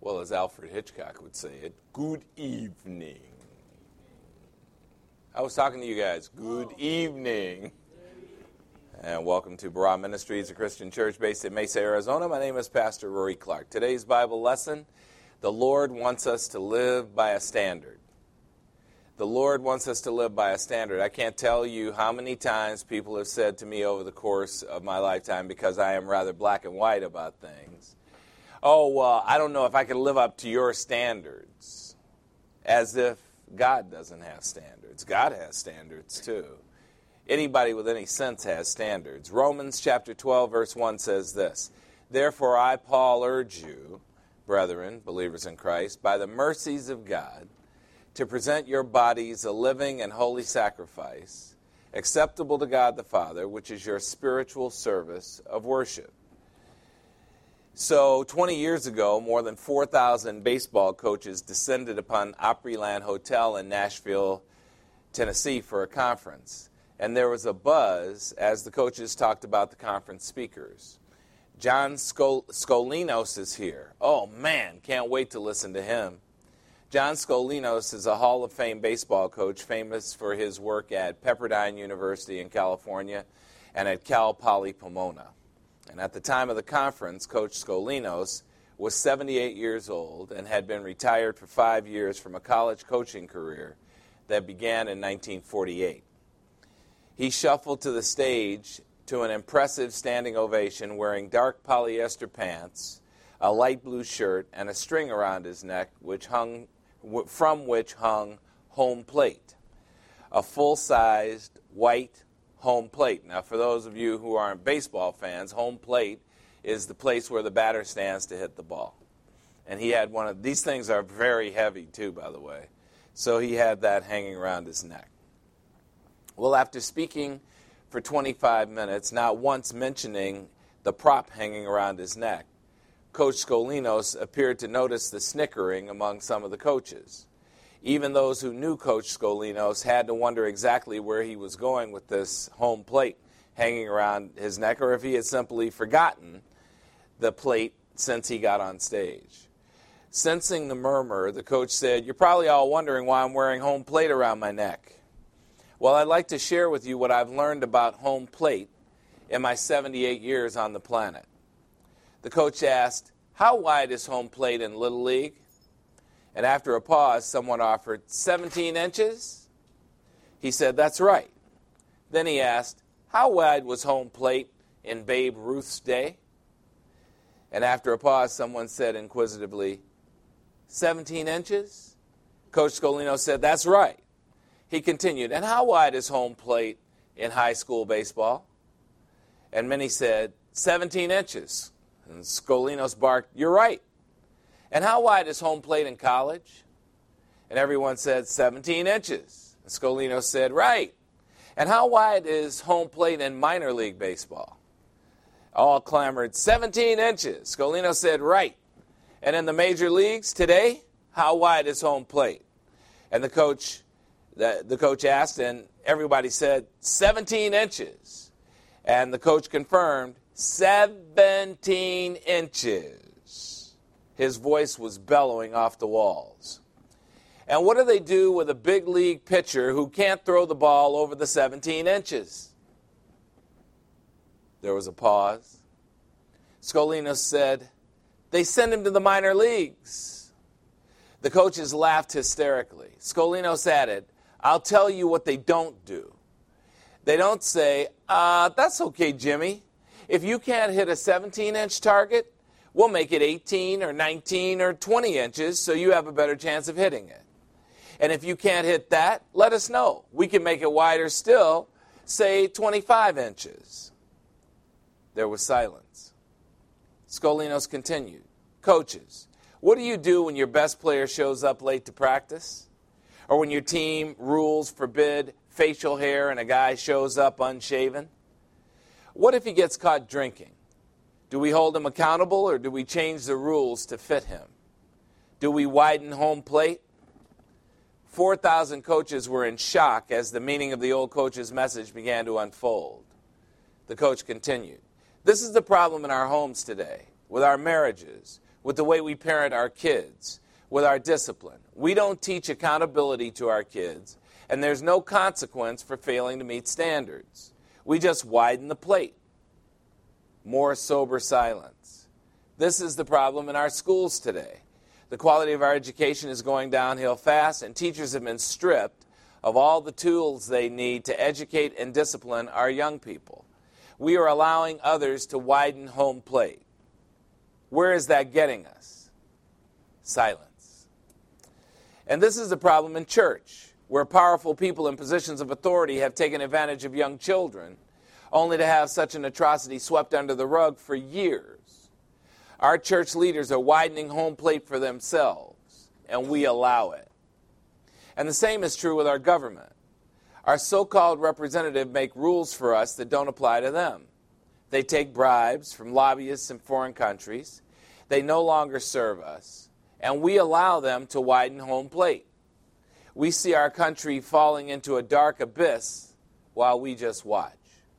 Well, as Alfred Hitchcock would say it, good evening. I was talking to you guys. Good evening. And welcome to Barah Ministries, a Christian church based in Mesa, Arizona. My name is Pastor Rory Clark. Today's Bible lesson, the Lord wants us to live by a standard. The Lord wants us to live by a standard. I can't tell you how many times people have said to me over the course of my lifetime, because I am rather black and white about things, oh, well, I don't know if I can live up to your standards, as if God doesn't have standards. God has standards too. Anybody with any sense has standards. Romans chapter 12, verse 1 says this, "Therefore I, Paul, urge you, brethren, believers in Christ, by the mercies of God, to present your bodies a living and holy sacrifice, acceptable to God the Father, which is your spiritual service of worship." So 20 years ago, more than 4,000 baseball coaches descended upon Opryland Hotel in Nashville, Tennessee for a conference. And there was a buzz as the coaches talked about the conference speakers. John Skolinos is here. Oh man, can't wait to listen to him. John Skolinos is a Hall of Fame baseball coach famous for his work at Pepperdine University in California and at Cal Poly Pomona. And at the time of the conference, Coach Skolinos was 78 years old and had been retired for 5 years from a college coaching career that began in 1948. He shuffled to the stage to an impressive standing ovation wearing dark polyester pants, a light blue shirt, and a string around his neck from which hung home plate, a full-sized white home plate. Now, for those of you who aren't baseball fans, home plate is the place where the batter stands to hit the ball. And he had one of these things are very heavy too, by the way. So he had that hanging around his neck. Well, after speaking for 25 minutes, not once mentioning the prop hanging around his neck, Coach Skolinos appeared to notice the snickering among some of the coaches. Even those who knew Coach Skolinos had to wonder exactly where he was going with this home plate hanging around his neck, or if he had simply forgotten the plate since he got on stage. Sensing the murmur, the coach said, "You're probably all wondering why I'm wearing home plate around my neck. Well, I'd like to share with you what I've learned about home plate in my 78 years on the planet." The coach asked, "How wide is home plate in Little League?" And after a pause, someone offered 17 inches. He said, "That's right." Then he asked, "How wide was home plate in Babe Ruth's day?" And after a pause, someone said inquisitively, 17 inches? Coach Skolinos said, "That's right." He continued, "And how wide is home plate in high school baseball?" And many said, 17 inches. And Skolinos barked, "You're right." "And how wide is home plate in college?" And everyone said, 17 inches. And Skolinos said, "Right." "And how wide is home plate in minor league baseball?" All clamored, 17 inches. Skolinos said, "Right." "And in the major leagues today, how wide is home plate?" And the coach asked, and everybody said, 17 inches. And the coach confirmed, 17 inches. His voice was bellowing off the walls. And what do they do with a big league pitcher who can't throw the ball over the 17 inches? There was a pause. Skolinos said, "They send him to the minor leagues." The coaches laughed hysterically. Skolinos added, "I'll tell you what they don't do. They don't say, 'That's okay, Jimmy. If you can't hit a 17-inch target, we'll make it 18 or 19 or 20 inches so you have a better chance of hitting it. And if you can't hit that, let us know. We can make it wider still, say 25 inches. There was silence. Skolinos continued, "Coaches, what do you do when your best player shows up late to practice? Or when your team rules forbid facial hair and a guy shows up unshaven? What if he gets caught drinking? Do we hold him accountable, or do we change the rules to fit him? Do we widen home plate?" 4,000 coaches were in shock as the meaning of the old coach's message began to unfold. The coach continued, "This is the problem in our homes today, with our marriages, with the way we parent our kids, with our discipline. We don't teach accountability to our kids, and there's no consequence for failing to meet standards. We just widen the plate. More sober silence. This is the problem in our schools today. The quality of our education is going downhill fast, and teachers have been stripped of all the tools they need to educate and discipline our young people. We are allowing others to widen home plate. Where is that getting us? Silence. And this is the problem in church, where powerful people in positions of authority have taken advantage of young children, only to have such an atrocity swept under the rug for years. Our church leaders are widening home plate for themselves, and we allow it. And the same is true with our government. Our so-called representatives make rules for us that don't apply to them. They take bribes from lobbyists in foreign countries. They no longer serve us, and we allow them to widen home plate. We see our country falling into a dark abyss while we just watch.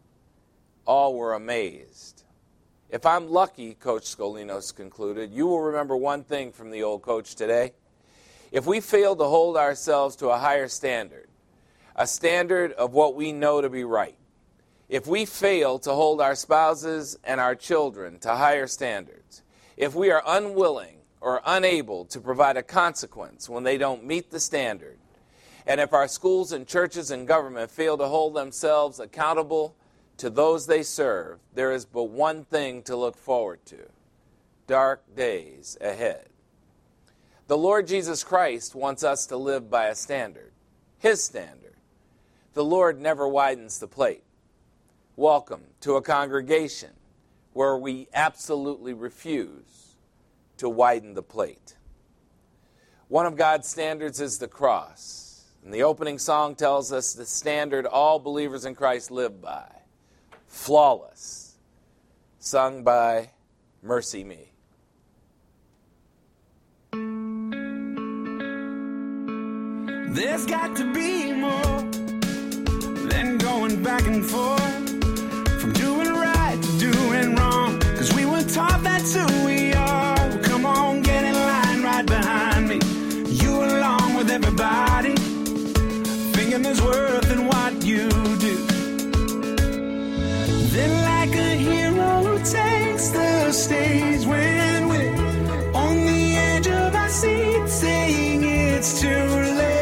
All were amazed. If I'm lucky, Coach Scolinos concluded, you will remember one thing from the old coach today. If we fail to hold ourselves to a higher standard, a standard of what we know to be right, if we fail to hold our spouses and our children to higher standards, if we are unwilling or unable to provide a consequence when they don't meet the standard, and if our schools and churches and government fail to hold themselves accountable to those they serve, there is but one thing to look forward to: dark days ahead. The Lord Jesus Christ wants us to live by a standard, His standard. The Lord never widens the plate. Welcome to a congregation where we absolutely refuse to widen the plate. One of God's standards is the cross. And the opening song tells us the standard all believers in Christ live by. Flawless. Sung by Mercy Me. There's got to be more than going back and forth, from doing right to doing wrong, 'cause we were taught that's who we are. Well, come on, get in line right behind me. You along with everybody, thinking there's worth in what you do. Then like a hero takes the stage when we're on the edge of our seat, saying it's too late.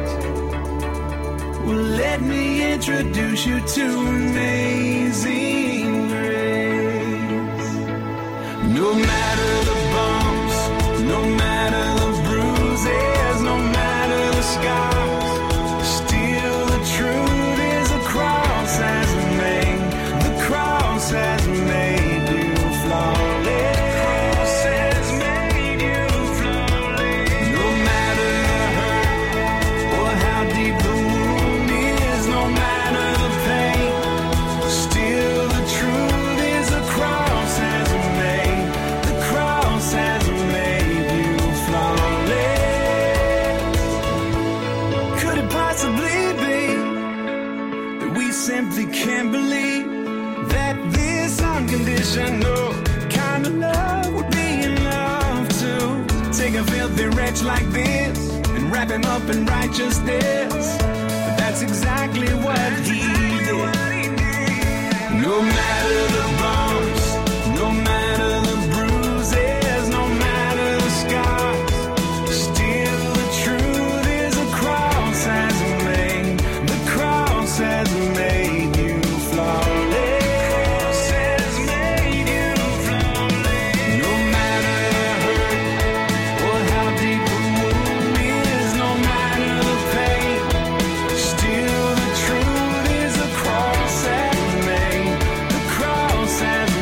Well, let me introduce you to Amazing Grace. No matter the bumps, no matter the bruises, no matter the scars, still the truth is the cross has made, the cross has made you flawless. The cross has made you flawless. No matter the hurt or how deep the wound is, no matter the pain, still the truth is the cross has made, the cross has made you flawless. Could it possibly be that we simply can't believe that this unconditional kind of love would be enough to take a filthy wretch like this and wrap him up in righteousness? But that's exactly what he did. No matter the bumps, no matter the bruises, no matter the scars, still the truth is the cross has made, the cross has made you flawless. No matter the hurt or how deep the wound is, no matter the pain, still the truth is the cross has made, the cross has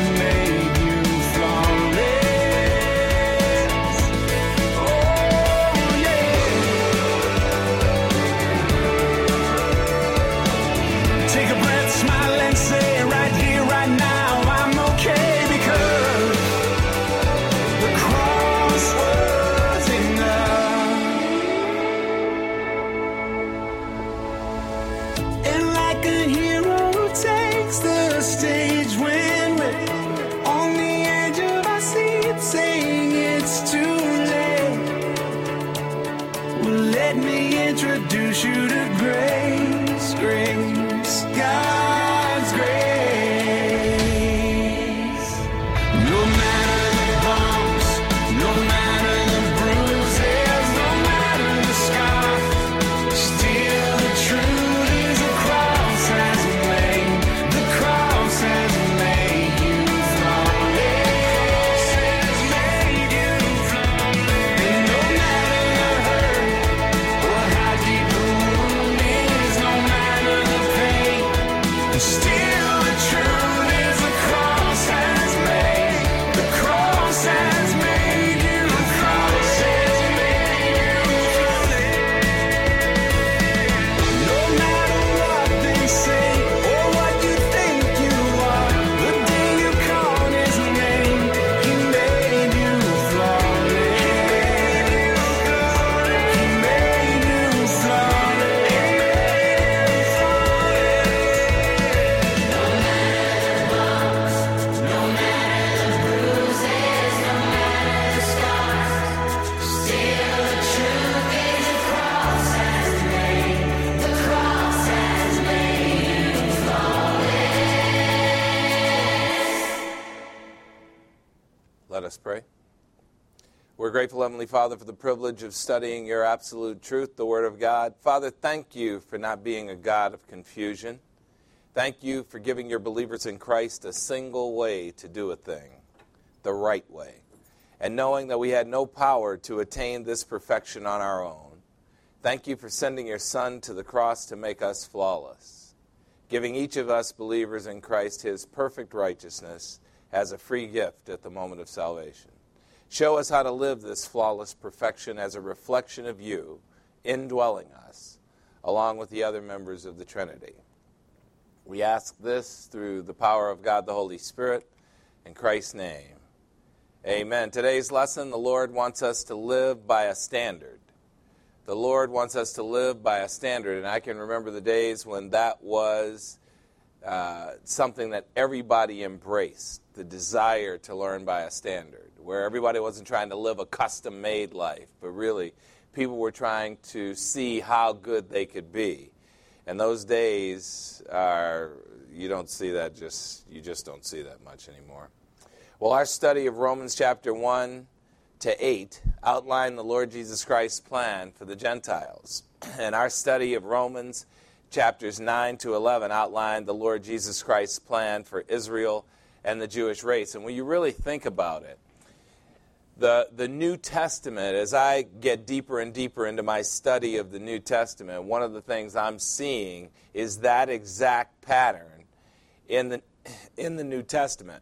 Let us pray. We're grateful, Heavenly Father, for the privilege of studying your absolute truth, the Word of God. Father, thank you for not being a God of confusion. Thank you for giving your believers in Christ a single way to do a thing, the right way. And knowing that we had no power to attain this perfection on our own, thank you for sending your Son to the cross to make us flawless, giving each of us believers in Christ his perfect righteousness as a free gift at the moment of salvation. Show us how to live this flawless perfection as a reflection of you, indwelling us, along with the other members of the Trinity. We ask this through the power of God the Holy Spirit, in Christ's name. Amen. Today's lesson, the Lord wants us to live by a standard. The Lord wants us to live by a standard, and I can remember the days when that was something that everybody embraced, the desire to learn by a standard, where everybody wasn't trying to live a custom-made life, but really people were trying to see how good they could be. And those days you don't see that, you just don't see that much anymore. Well, our study of Romans chapter 1 to 8 outlined the Lord Jesus Christ's plan for the Gentiles. And our study of Romans chapters 9 to 11 outlined the Lord Jesus Christ's plan for Israel and the Jewish race. And when you really think about it, the New Testament, as I get deeper and deeper into my study of the New Testament, one of the things I'm seeing is that exact pattern in the New Testament.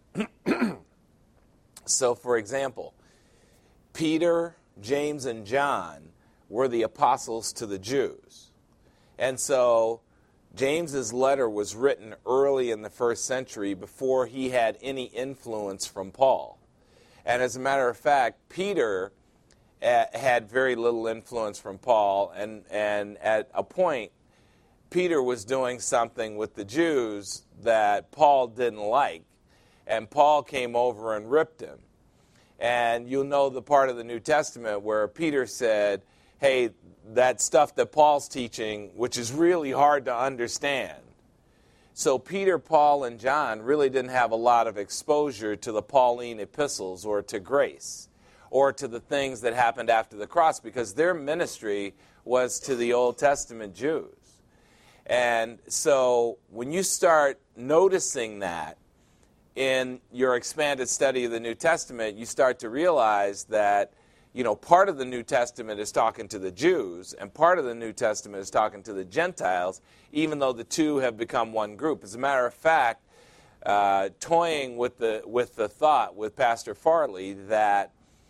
So, for example, Peter, James, and John were the apostles to the Jews. And so James's letter was written early in the first century before he had any influence from Paul. And as a matter of fact, Peter had very little influence from Paul, and at a point, Peter was doing something with the Jews that Paul didn't like, and Paul came over and ripped him. And you'll know the part of the New Testament where Peter said, hey, that stuff that Paul's teaching, which is really hard to understand. So Peter, Paul, and John really didn't have a lot of exposure to the Pauline epistles or to grace or to the things that happened after the cross, because their ministry was to the Old Testament Jews. And so when you start noticing that in your expanded study of the New Testament, you start to realize that, part of the New Testament is talking to the Jews, and part of the New Testament is talking to the Gentiles, even though the two have become one group. As a matter of fact, toying with the thought with Pastor Farley that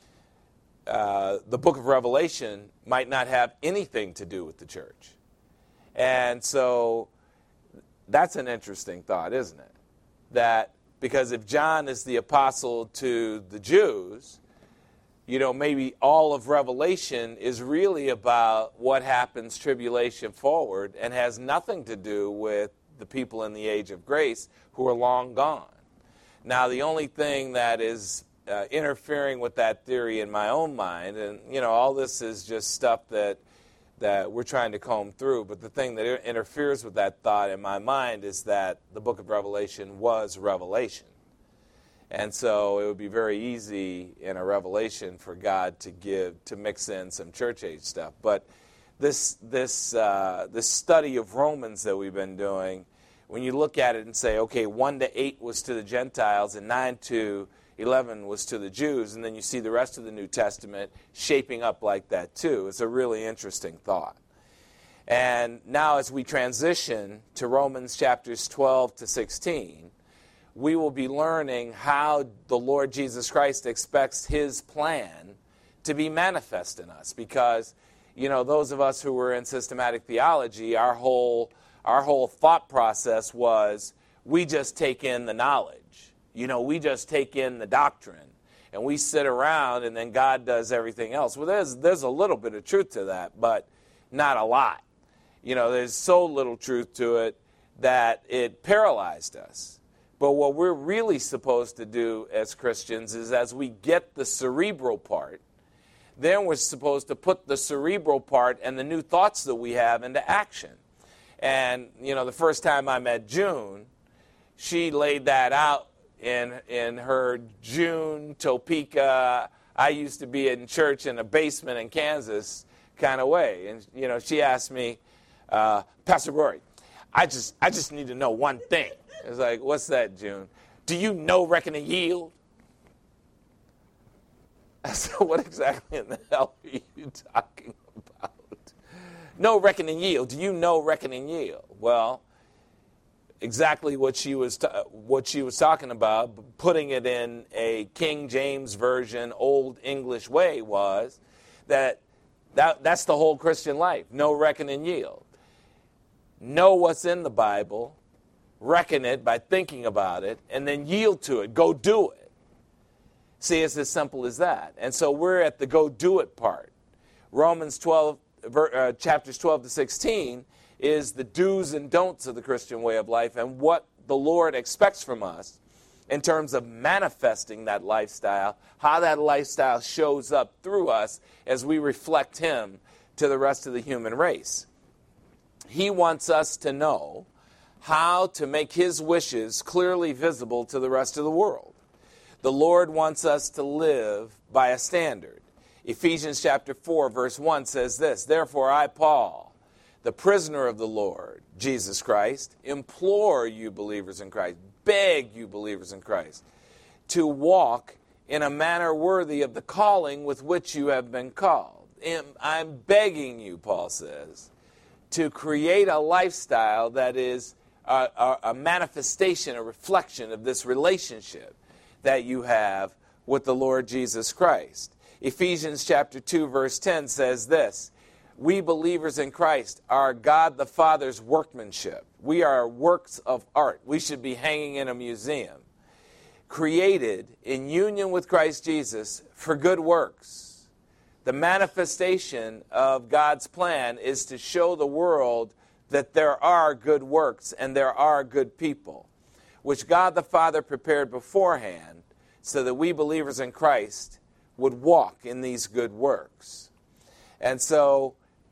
the book of Revelation might not have anything to do with the church. And so that's an interesting thought, isn't it? That because if John is the apostle to the Jews, maybe all of Revelation is really about what happens tribulation forward and has nothing to do with the people in the age of grace who are long gone. Now, the only thing that is interfering with that theory in my own mind, and, all this is just stuff that we're trying to comb through, but the thing that interferes with that thought in my mind is that the book of Revelation was Revelation. And so it would be very easy in a revelation for God to mix in some church age stuff. But this study of Romans that we've been doing, when you look at it and say, okay, 1 to 8 was to the Gentiles and 9 to 11 was to the Jews, and then you see the rest of the New Testament shaping up like that too. It's a really interesting thought. And now as we transition to Romans chapters 12 to 16, we will be learning how the Lord Jesus Christ expects his plan to be manifest in us. Because, those of us who were in systematic theology, our whole thought process was we just take in the knowledge. We just take in the doctrine. And we sit around and then God does everything else. Well, there's a little bit of truth to that, but not a lot. There's so little truth to it that it paralyzed us. But what we're really supposed to do as Christians is as we get the cerebral part, then we're supposed to put the cerebral part and the new thoughts that we have into action. And, the first time I met June, she laid that out in her June Topeka, I used to be in church in a basement in Kansas kind of way. And, she asked me, Pastor Rory, I just need to know one thing. It's like, what's that, June? Do you know, reckon, and yield? I said, what exactly in the hell are you talking about? Know, reckon, and yield. Do you know, reckon, and yield? Well, exactly what she was talking about, putting it in a King James Version, Old English way, was that's the whole Christian life. Know, reckon, and yield. Know what's in the Bible, reckon it by thinking about it, and then yield to it. Go do it. See, it's as simple as that. And so we're at the go do it part. Romans 12, chapters 12 to 16 is the do's and don'ts of the Christian way of life and what the Lord expects from us in terms of manifesting that lifestyle, how that lifestyle shows up through us as we reflect Him to the rest of the human race. He wants us to know how to make His wishes clearly visible to the rest of the world. The Lord wants us to live by a standard. Ephesians chapter 4, verse 1 says this, therefore I, Paul, the prisoner of the Lord, Jesus Christ, implore you believers in Christ, beg you believers in Christ, to walk in a manner worthy of the calling with which you have been called. I'm begging you, Paul says, to create a lifestyle that is a manifestation, a reflection of this relationship that you have with the Lord Jesus Christ. Ephesians chapter 2, verse 10 says this, we believers in Christ are God the Father's workmanship. We are works of art. We should be hanging in a museum. Created in union with Christ Jesus for good works. The manifestation of God's plan is to show the world that there are good works and there are good people, which God the Father prepared beforehand so that we believers in Christ would walk in these good works. And so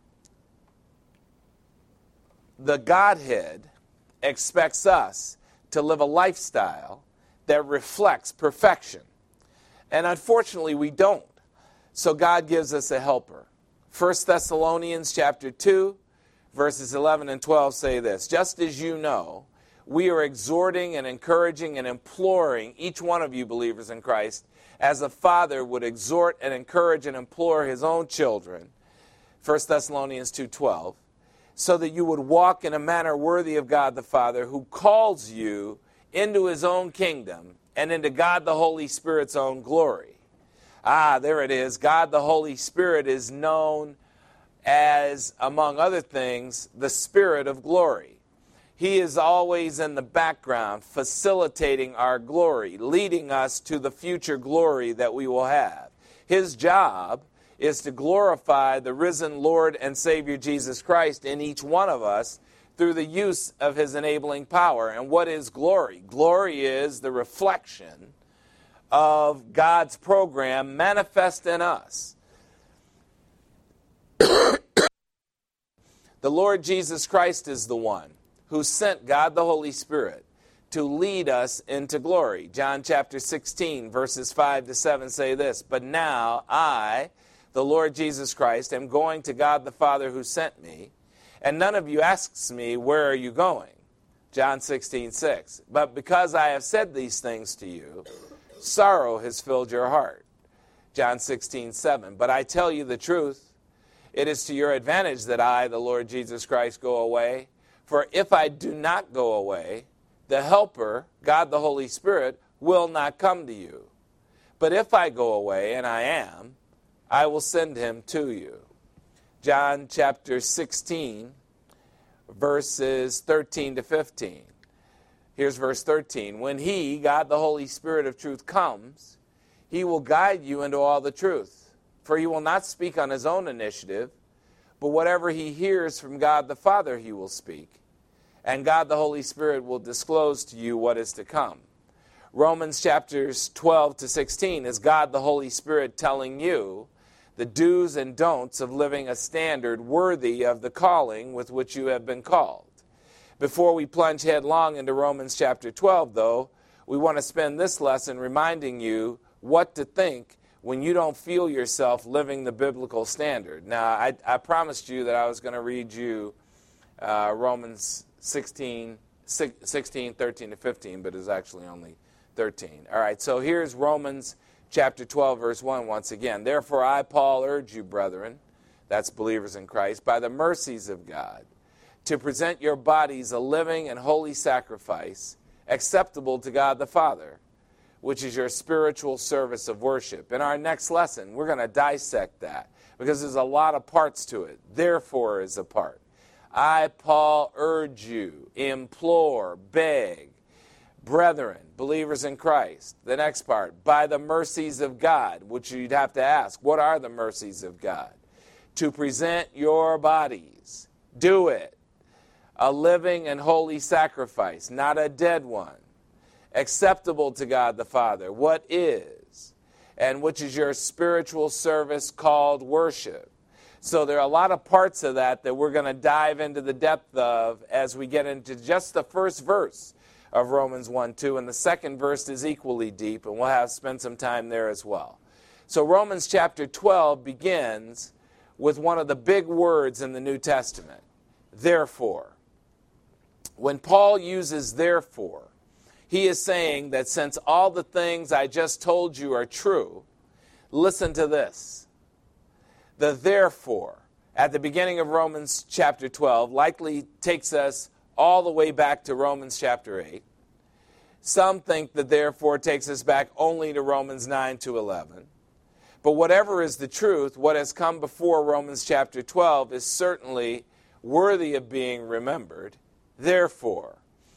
the Godhead expects us to live a lifestyle that reflects perfection. And unfortunately, we don't. So God gives us a helper. 1 Thessalonians chapter 2, verses 11 and 12 say this, just as you know, we are exhorting and encouraging and imploring each one of you believers in Christ as a father would exhort and encourage and implore his own children, 1 Thessalonians 2:12, so that you would walk in a manner worthy of God the Father who calls you into His own kingdom and into God the Holy Spirit's own glory. There it is. God the Holy Spirit is known as, among other things, the Spirit of glory. He is always in the background, facilitating our glory, leading us to the future glory that we will have. His job is to glorify the risen Lord and Savior Jesus Christ in each one of us through the use of His enabling power. And what is glory? Glory is the reflection of God's program manifest in us. The Lord Jesus Christ is the one who sent God the Holy Spirit to lead us into glory. John chapter 16, verses 5 to 7 say this, but now I, the Lord Jesus Christ, am going to God the Father who sent me, and none of you asks me, where are you going? John 16:6. But because I have said these things to you, sorrow has filled your heart. John 16:7. But I tell you the truth, it is to your advantage that I, the Lord Jesus Christ, go away. For if I do not go away, the Helper, God the Holy Spirit, will not come to you. But if I go away, and I am, I will send Him to you. John chapter 16, verses 13 to 15. Here's verse 13. When He, God the Holy Spirit of truth, comes, He will guide you into all the truth. For He will not speak on His own initiative, but whatever He hears from God the Father He will speak. And God the Holy Spirit will disclose to you what is to come. Romans chapters 12 to 16 is God the Holy Spirit telling you the do's and don'ts of living a standard worthy of the calling with which you have been called. Before we plunge headlong into Romans chapter 12, though, we want to spend this lesson reminding you what to think when you don't feel yourself living the biblical standard. Now, I promised you that I was going to read you Romans 16, 13 to 15, but it's actually only 13. All right, so here's Romans chapter 12, verse 1 once again. Therefore I, Paul, urge you, brethren, that's believers in Christ, by the mercies of God, to present your bodies a living and holy sacrifice, acceptable to God the Father, which is your spiritual service of worship. In our next lesson, we're going to dissect that, because there's a lot of parts to it. Therefore is a part. I, Paul, urge you, implore, beg, brethren, believers in Christ. The next part, by the mercies of God, which you'd have to ask, what are the mercies of God? To present your bodies, do it, a living and holy sacrifice, not a dead one, acceptable to God the Father, what is, and which is your spiritual service called worship. So there are a lot of parts of that we're going to dive into the depth of as we get into just the first verse of Romans 1:2, and the second verse is equally deep, and we'll spend some time there as well. So Romans chapter 12 begins with one of the big words in the New Testament, therefore. When Paul uses therefore, he is saying that since all the things I just told you are true, listen to this. The therefore, at the beginning of Romans chapter 12, likely takes us all the way back to Romans chapter 8. Some think that therefore takes us back only to Romans 9 to 11. But whatever is the truth, what has come before Romans chapter 12 is certainly worthy of being remembered. Therefore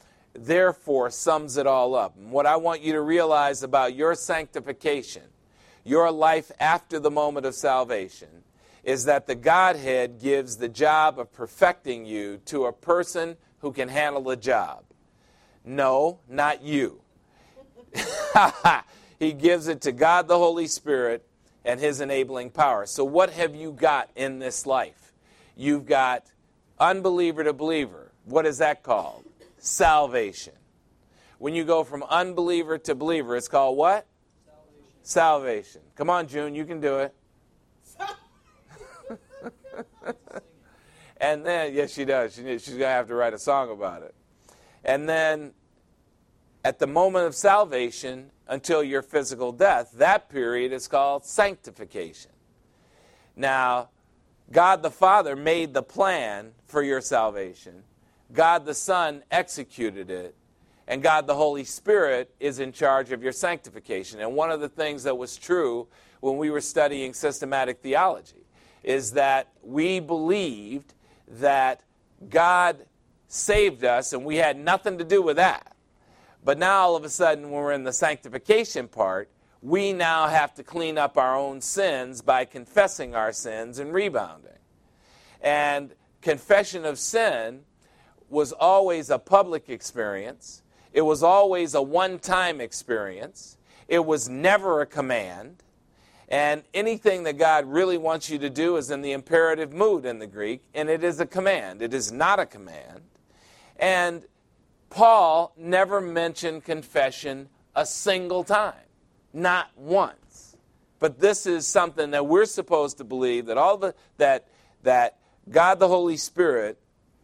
sums it all up. And what I want you to realize about your sanctification, your life after the moment of salvation, is that the Godhead gives the job of perfecting you to a person who can handle the job. No, not you. He gives it to God the Holy Spirit and His enabling power. So what have you got in this life? You've got unbeliever to believer. What is that called? Salvation. When you go from unbeliever to believer, it's called what? Salvation. Come on, June, you can do it. And then, yes, she does. She's going to have to write a song about it. And then, at the moment of salvation, until your physical death, that period is called sanctification. Now, God the Father made the plan for your salvation. God the Son executed it. And God the Holy Spirit is in charge of your sanctification. And one of the things that was true when we were studying systematic theology is that we believed that God saved us and we had nothing to do with that. But now all of a sudden when we're in the sanctification part, we now have to clean up our own sins by confessing our sins and rebounding. And confession of sin was always a public experience. It was always a one-time experience. It was never a command. And anything that God really wants you to do is in the imperative mood in the Greek, and it is a command. It is not a command. And Paul never mentioned confession a single time, not once. But this is something that we're supposed to believe, that that God the Holy Spirit,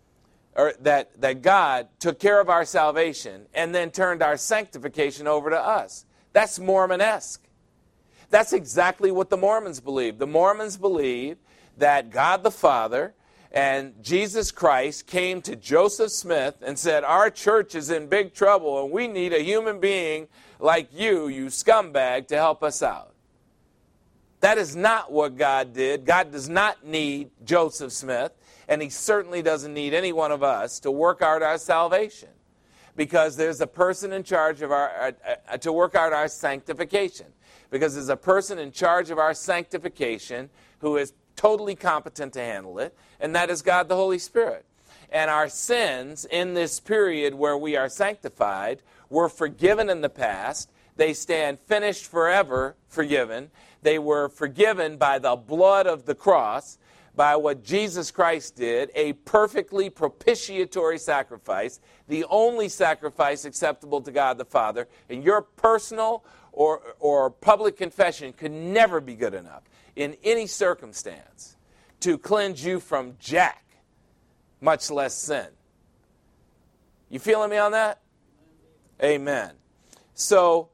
or that God took care of our salvation and then turned our sanctification over to us. That's Mormon-esque. That's exactly what the Mormons believe. The Mormons believe that God the Father and Jesus Christ came to Joseph Smith and said, our church is in big trouble and we need a human being like you scumbag, to help us out. That is not what God did. God does not need Joseph Smith, and He certainly doesn't need any one of us to work out our salvation, because there's a person in charge of to work out our sanctification. Because there's a person in charge of our sanctification who is totally competent to handle it, and that is God the Holy Spirit. And our sins in this period where we are sanctified were forgiven in the past. They stand finished forever forgiven. They were forgiven by the blood of the cross, by what Jesus Christ did, a perfectly propitiatory sacrifice, the only sacrifice acceptable to God the Father, and your personal or public confession could never be good enough in any circumstance to cleanse you from jack, much less sin. You feeling me on that? Amen. So,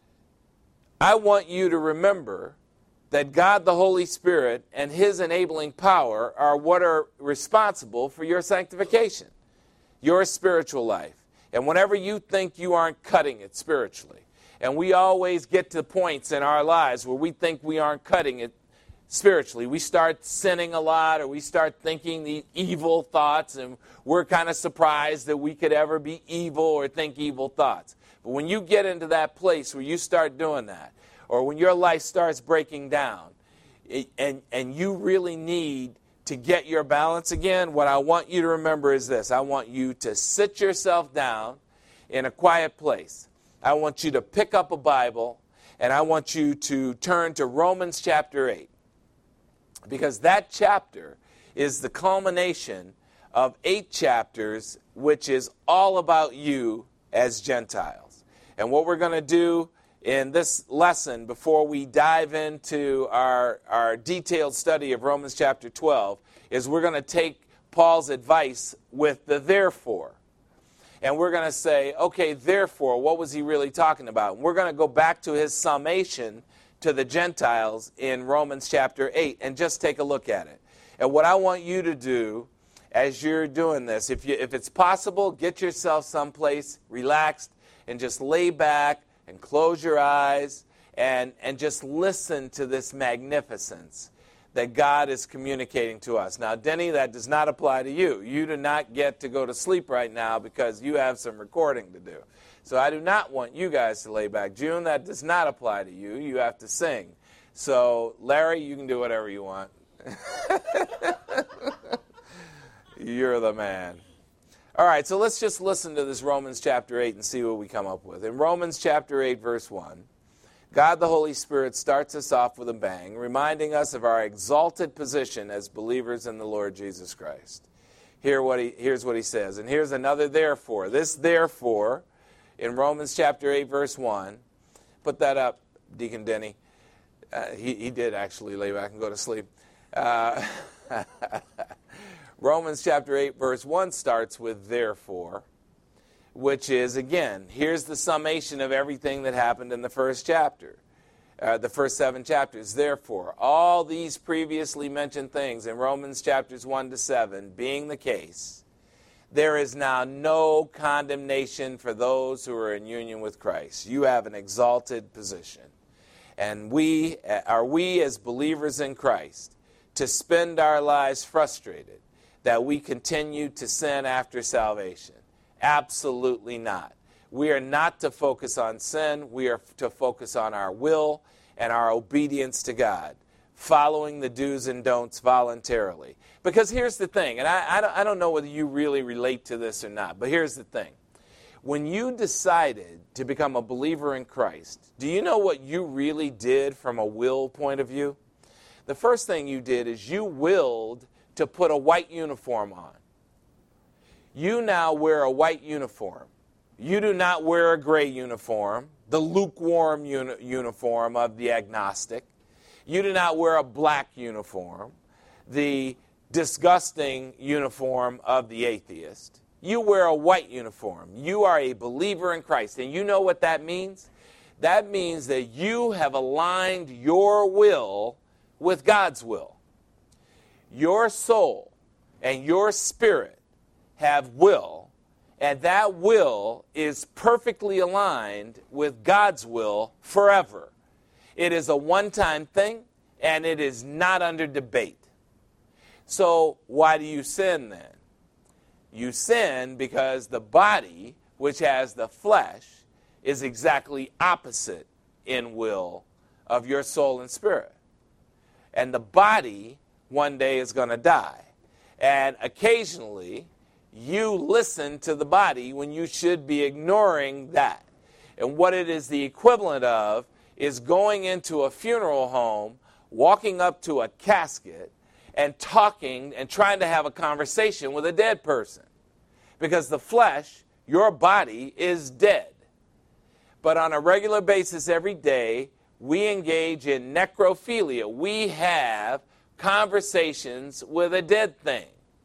I want you to remember that God the Holy Spirit and His enabling power are what are responsible for your sanctification, your spiritual life. And whenever you think you aren't cutting it spiritually, and we always get to points in our lives where we think we aren't cutting it spiritually, we start sinning a lot, or we start thinking the evil thoughts, and we're kind of surprised that we could ever be evil or think evil thoughts. But when you get into that place where you start doing that, or when your life starts breaking down, and you really need to get your balance again, what I want you to remember is this. I want you to sit yourself down in a quiet place. I want you to pick up a Bible, and I want you to turn to Romans chapter 8. Because that chapter is the culmination of 8 chapters, which is all about you as Gentiles. And what we're going to do in this lesson, before we dive into our detailed study of Romans chapter 12, is we're going to take Paul's advice with the therefore. And we're going to say, okay, therefore, what was he really talking about? And we're going to go back to his summation to the Gentiles in Romans chapter 8 and just take a look at it. And what I want you to do as you're doing this, if it's possible, get yourself someplace relaxed and just lay back and close your eyes and just listen to this magnificence that God is communicating to us. Now, Denny, that does not apply to you. You do not get to go to sleep right now because you have some recording to do. So I do not want you guys to lay back. June, that does not apply to you. You have to sing. So, Larry, you can do whatever you want. You're the man. All right, so let's just listen to this Romans chapter 8 and see what we come up with. In Romans chapter 8, verse 1, God the Holy Spirit starts us off with a bang, reminding us of our exalted position as believers in the Lord Jesus Christ. Here's what he says, and here's another therefore. This therefore, in Romans chapter 8, verse 1, put that up, Deacon Denny. He did actually lay back and go to sleep. Romans chapter 8, verse 1 starts with therefore, which is, again, here's the summation of everything that happened in the first chapter, the first 7 chapters. Therefore, all these previously mentioned things in Romans chapters 1 to 7 being the case, there is now no condemnation for those who are in union with Christ. You have an exalted position. And we as believers in Christ to spend our lives frustrated that we continue to sin after salvation? Absolutely not. We are not to focus on sin. We are to focus on our will and our obedience to God, following the do's and don'ts voluntarily. Because here's the thing, and I don't know whether you really relate to this or not, but here's the thing. When you decided to become a believer in Christ, do you know what you really did from a will point of view? The first thing you did is you willed to put a white uniform on. You now wear a white uniform. You do not wear a gray uniform, the lukewarm uniform of the agnostic. You do not wear a black uniform, the disgusting uniform of the atheist. You wear a white uniform. You are a believer in Christ. And you know what that means? That means that you have aligned your will with God's will. Your soul and your spirit have will, and that will is perfectly aligned with God's will forever. It is a one-time thing, and it is not under debate. So why do you sin then? You sin because the body, which has the flesh, is exactly opposite in will of your soul and spirit. And the body one day is going to die. And occasionally, you listen to the body when you should be ignoring that. And what it is the equivalent of is going into a funeral home, walking up to a casket, and talking and trying to have a conversation with a dead person. Because the flesh, your body, is dead. But on a regular basis every day, we engage in necrophilia. We have conversations with a dead thing.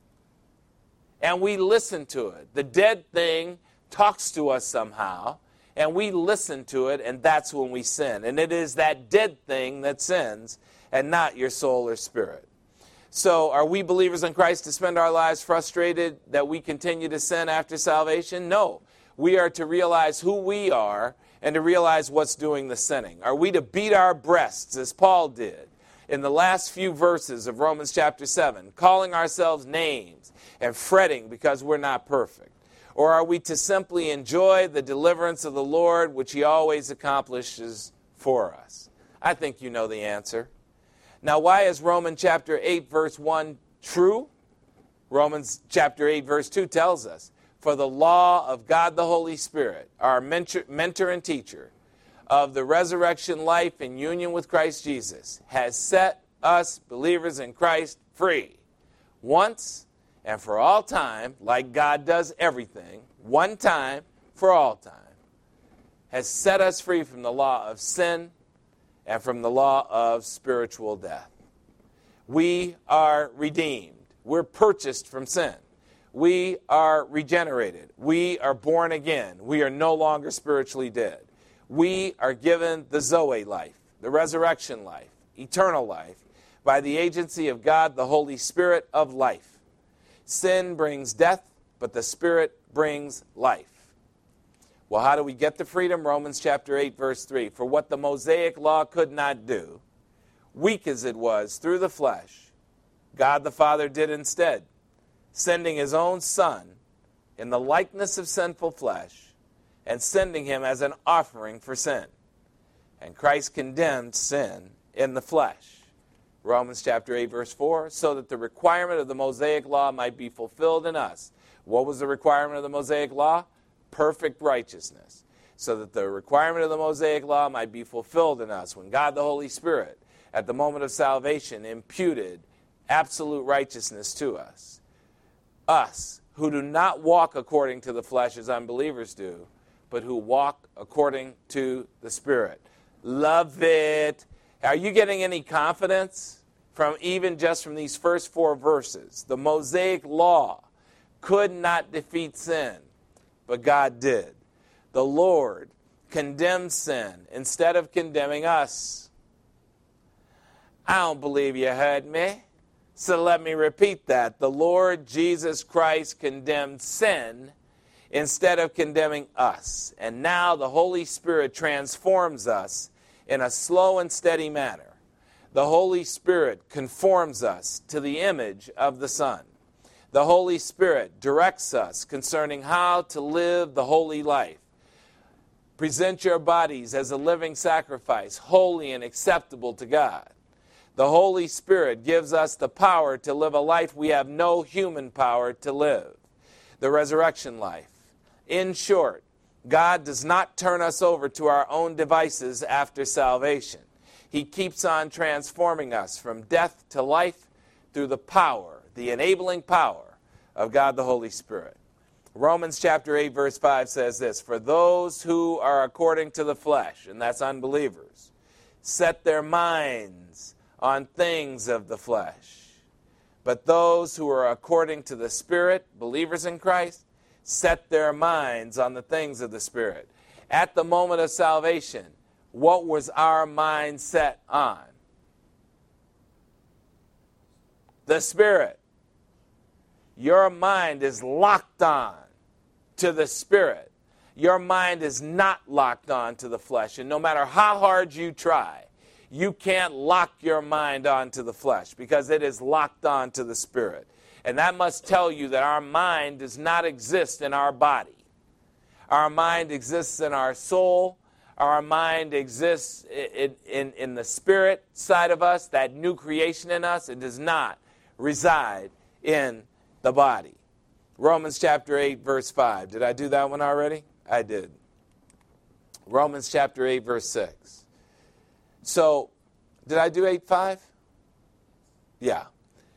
And we listen to it. The dead thing talks to us somehow, and we listen to it, and that's when we sin. And it is that dead thing that sins, and not your soul or spirit. So are we believers in Christ to spend our lives frustrated that we continue to sin after salvation? No. We are to realize who we are and to realize what's doing the sinning. Are we to beat our breasts as Paul did in the last few verses of Romans chapter 7, calling ourselves names and fretting because we're not perfect? Or are we to simply enjoy the deliverance of the Lord, which he always accomplishes for us? I think you know the answer. Now, why is Romans chapter 8, verse 1 true? Romans chapter 8, verse 2 tells us, for the law of God the Holy Spirit, our mentor and teacher of the resurrection life in union with Christ Jesus, has set us believers in Christ free. Once and for all time, like God does everything, one time for all time, has set us free from the law of sin and from the law of spiritual death. We are redeemed. We're purchased from sin. We are regenerated. We are born again. We are no longer spiritually dead. We are given the Zoe life, the resurrection life, eternal life, by the agency of God, the Holy Spirit of life. Sin brings death, but the Spirit brings life. Well, how do we get the freedom? Romans chapter 8, verse 3. For what the Mosaic law could not do, weak as it was through the flesh, God the Father did instead, sending his own Son in the likeness of sinful flesh and sending him as an offering for sin. And Christ condemned sin in the flesh. Romans chapter 8, verse 4, so that the requirement of the Mosaic law might be fulfilled in us. What was the requirement of the Mosaic law? Perfect righteousness. So that the requirement of the Mosaic law might be fulfilled in us when God the Holy Spirit, at the moment of salvation, imputed absolute righteousness to us. Us, who do not walk according to the flesh as unbelievers do, but who walk according to the Spirit. Love it. Are you getting any confidence from even just from these first 4 verses? The Mosaic law could not defeat sin, but God did. The Lord condemned sin instead of condemning us. I don't believe you heard me. So let me repeat that. The Lord Jesus Christ condemned sin instead of condemning us. And now the Holy Spirit transforms us in a slow and steady manner. The Holy Spirit conforms us to the image of the Son. The Holy Spirit directs us concerning how to live the holy life. Present your bodies as a living sacrifice, holy and acceptable to God. The Holy Spirit gives us the power to live a life we have no human power to live. The resurrection life. In short, God does not turn us over to our own devices after salvation. He keeps on transforming us from death to life through the power, the enabling power of God the Holy Spirit. Romans chapter 8, verse 5 says this, for those who are according to the flesh, and that's unbelievers, set their minds on things of the flesh. But those who are according to the Spirit, believers in Christ, set their minds on the things of the Spirit. At the moment of salvation, what was our mind set on? The Spirit. Your mind is locked on to the Spirit. Your mind is not locked on to the flesh. And no matter how hard you try, you can't lock your mind onto the flesh because it is locked on to the Spirit. And that must tell you that our mind does not exist in our body. Our mind exists in our soul. Our mind exists in the spirit side of us, that new creation in us. It does not reside in the body. Romans chapter 8, verse 5. Did I do that one already? I did. Romans chapter 8, verse 6. So, did I do 8:5? Yeah.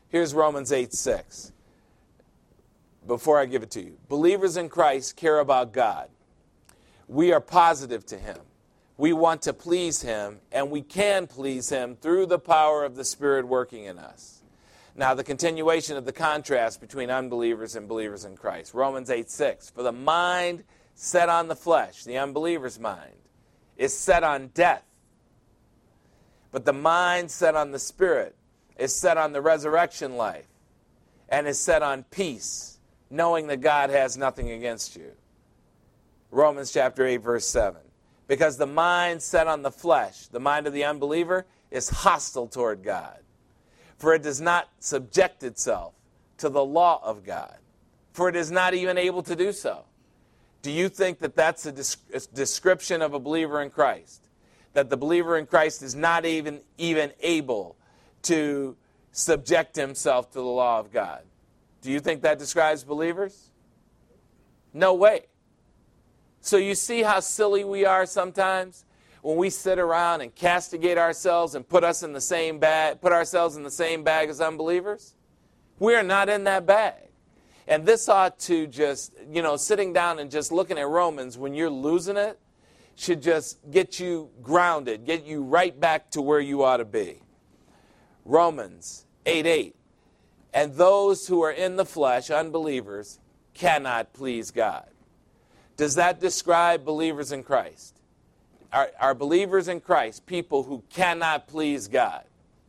Here's Romans 8:6. Before I give it to you. Believers in Christ care about God. We are positive to Him. We want to please Him, and we can please Him through the power of the Spirit working in us. Now, the continuation of the contrast between unbelievers and believers in Christ. Romans 8:6. For the mind set on the flesh, the unbeliever's mind, is set on death. But the mind set on the Spirit is set on the resurrection life and is set on peace, knowing that God has nothing against you. Romans chapter 8, verse 7. Because the mind set on the flesh, the mind of the unbeliever, is hostile toward God. For it does not subject itself to the law of God. For it is not even able to do so. Do you think that that's a description of a believer in Christ? That the believer in Christ is not even able to subject himself to the law of God? Do you think that describes believers? No way. So you see how silly we are sometimes when we sit around and castigate ourselves and put ourselves in the same bag as unbelievers? We are not in that bag. And this ought to just, sitting down and just looking at Romans when you're losing it should just get you grounded, get you right back to where you ought to be. Romans 8:8. And those who are in the flesh, unbelievers, cannot please God. Does that describe believers in Christ? Are believers in Christ people who cannot please God?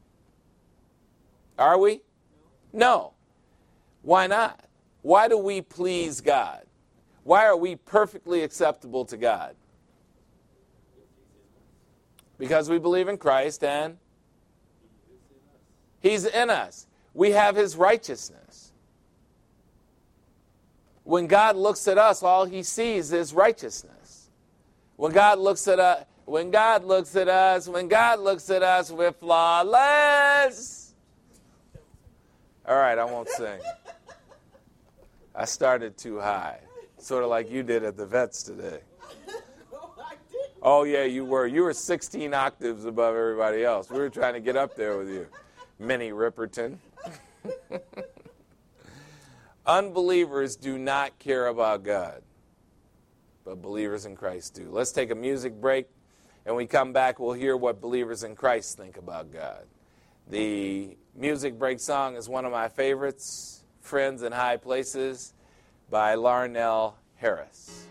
Are we? No. Why not? Why do we please God? Why are we perfectly acceptable to God? Because we believe in Christ and He's in us. We have His righteousness. When God looks at us, all He sees is righteousness. When God looks at us, we're flawless. All right, I won't sing. I started too high, sort of like you did at the vets today. Oh, yeah, you were. You were 16 octaves above everybody else. We were trying to get up there with you, Minnie Ripperton. Unbelievers do not care about God, but believers in Christ do. Let's take a music break, and when we come back, we'll hear what believers in Christ think about God. The music break song is one of my favorites, Friends in High Places by Larnell Harris.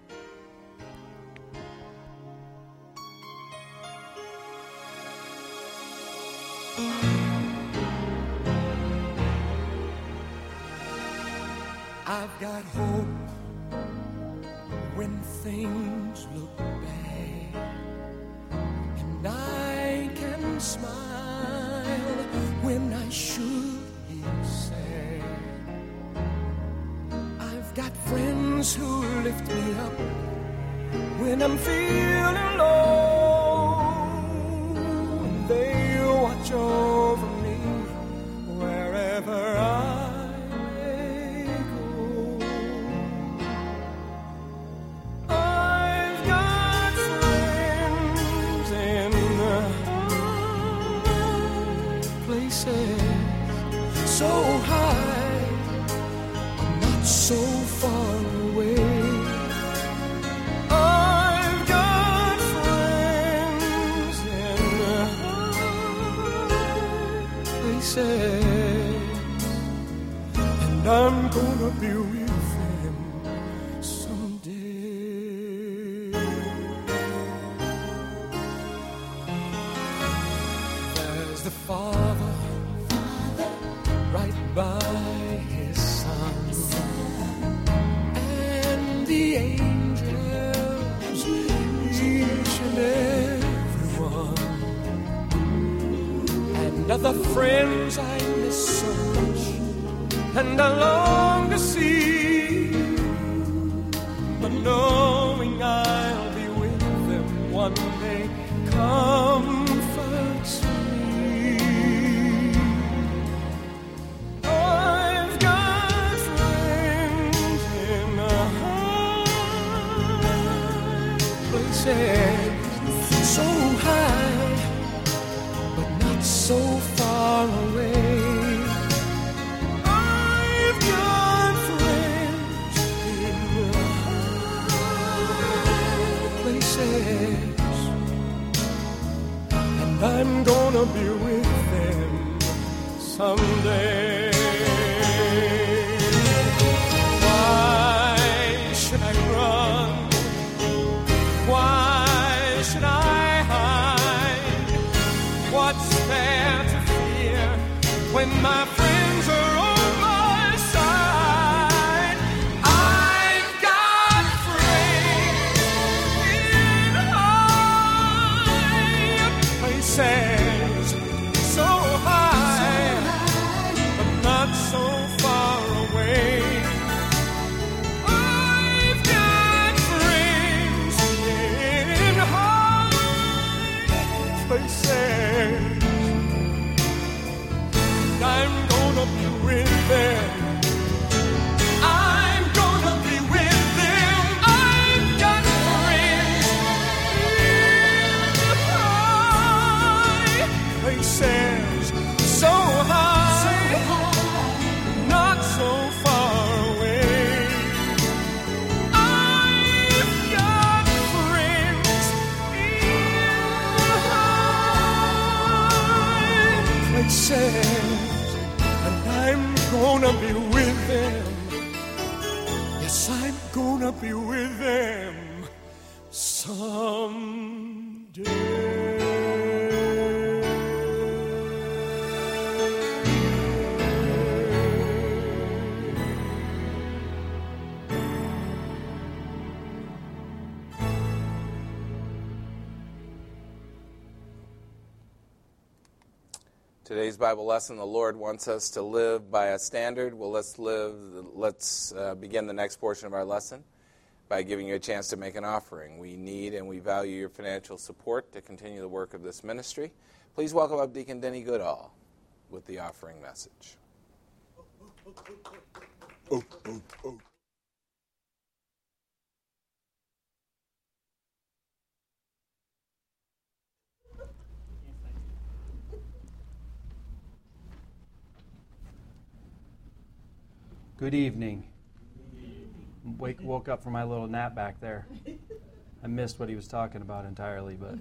I've got hope when things look bad, and I can smile when I should be sad. I've got friends who lift me up when I'm feeling low, and they watch over me wherever I so high, not so far away. I've got friends in places, and I'm gonna be with them someday. There's the Father by His Son, and the angels, each and every one, and other friends I miss so much, and I long to see, but knowing I'll be with them one day comforts me. So high, but not so far away. I'm gonna be with them someday. Why should I run? Why should I hide? What's there to fear when my friends are on my side? I've got friends in high places, so high, but not so far away. I've got friends in high places. I'm gonna be with them. I'm gonna be with them. I've got friends in high places, so high, not so far away. I've got friends in high places. I'm gonna be with them. Yes, I'm gonna be with them someday. Today's Bible lesson, the Lord wants us to live by a standard. Well, let's begin the next portion of our lesson by giving you a chance to make an offering. We need and we value your financial support to continue the work of this ministry. Please welcome up Deacon Denny Goodall with the offering message. Good evening. Woke up from my little nap back there. I missed what he was talking about entirely, but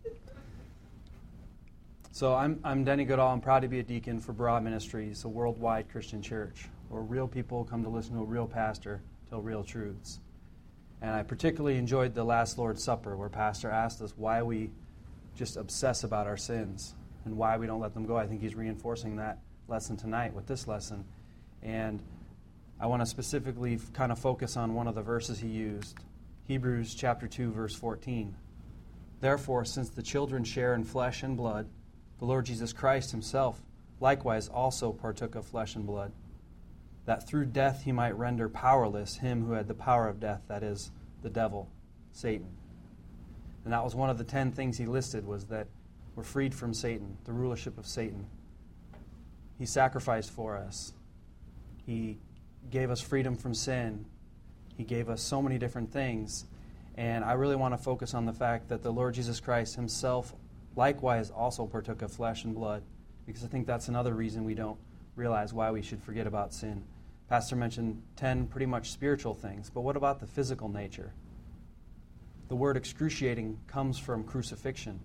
so I'm Denny Goodall. I'm proud to be a deacon for Broad Ministries, a worldwide Christian church where real people come to listen to a real pastor tell real truths. And I particularly enjoyed the last Lord's Supper, where Pastor asked us why we just obsess about our sins and why we don't let them go. I think he's reinforcing that lesson tonight with this lesson. And I want to specifically kind of focus on one of the verses he used, Hebrews chapter 2, verse 14. Therefore, since the children share in flesh and blood, the Lord Jesus Christ himself likewise also partook of flesh and blood, that through death he might render powerless him who had the power of death, that is, the devil, Satan. And that was one of the 10 things he listed, was that we're freed from Satan, the rulership of Satan. He sacrificed for us. He gave us freedom from sin. He gave us so many different things. And I really want to focus on the fact that the Lord Jesus Christ himself likewise also partook of flesh and blood, because I think that's another reason we don't realize why we should forget about sin. Pastor mentioned 10 pretty much spiritual things, but what about the physical nature? The word excruciating comes from crucifixion.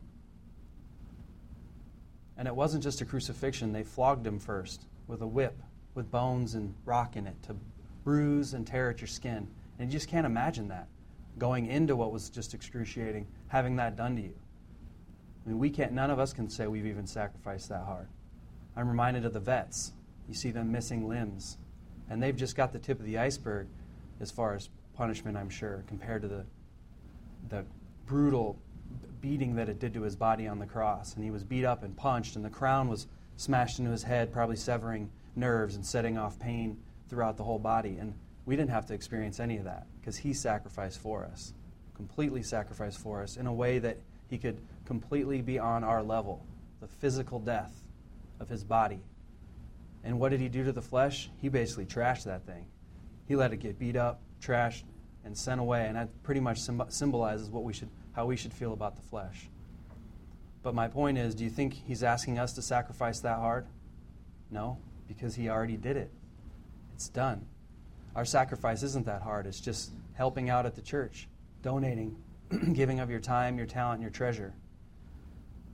And it wasn't just a crucifixion. They flogged him first with a whip, with bones and rock in it to bruise and tear at your skin. And you just can't imagine that, going into what was just excruciating, having that done to you. I mean, none of us can say we've even sacrificed that hard. I'm reminded of the vets. You see them missing limbs, and they've just got the tip of the iceberg as far as punishment, I'm sure, compared to the brutal beating that it did to his body on the cross. And he was beat up and punched, and the crown was smashed into his head, probably severing nerves and setting off pain throughout the whole body. And we didn't have to experience any of that because he sacrificed for us, completely sacrificed for us in a way that he could completely be on our level, the physical death of his body. And what did he do to the flesh? He basically trashed that thing. He let it get beat up, trashed, and sent away. And that pretty much symbolizes how we should feel about the flesh. But my point is, do you think he's asking us to sacrifice that hard? No, because he already did it. It's done. Our sacrifice isn't that hard. It's just helping out at the church, donating, giving of your time, your talent, and your treasure.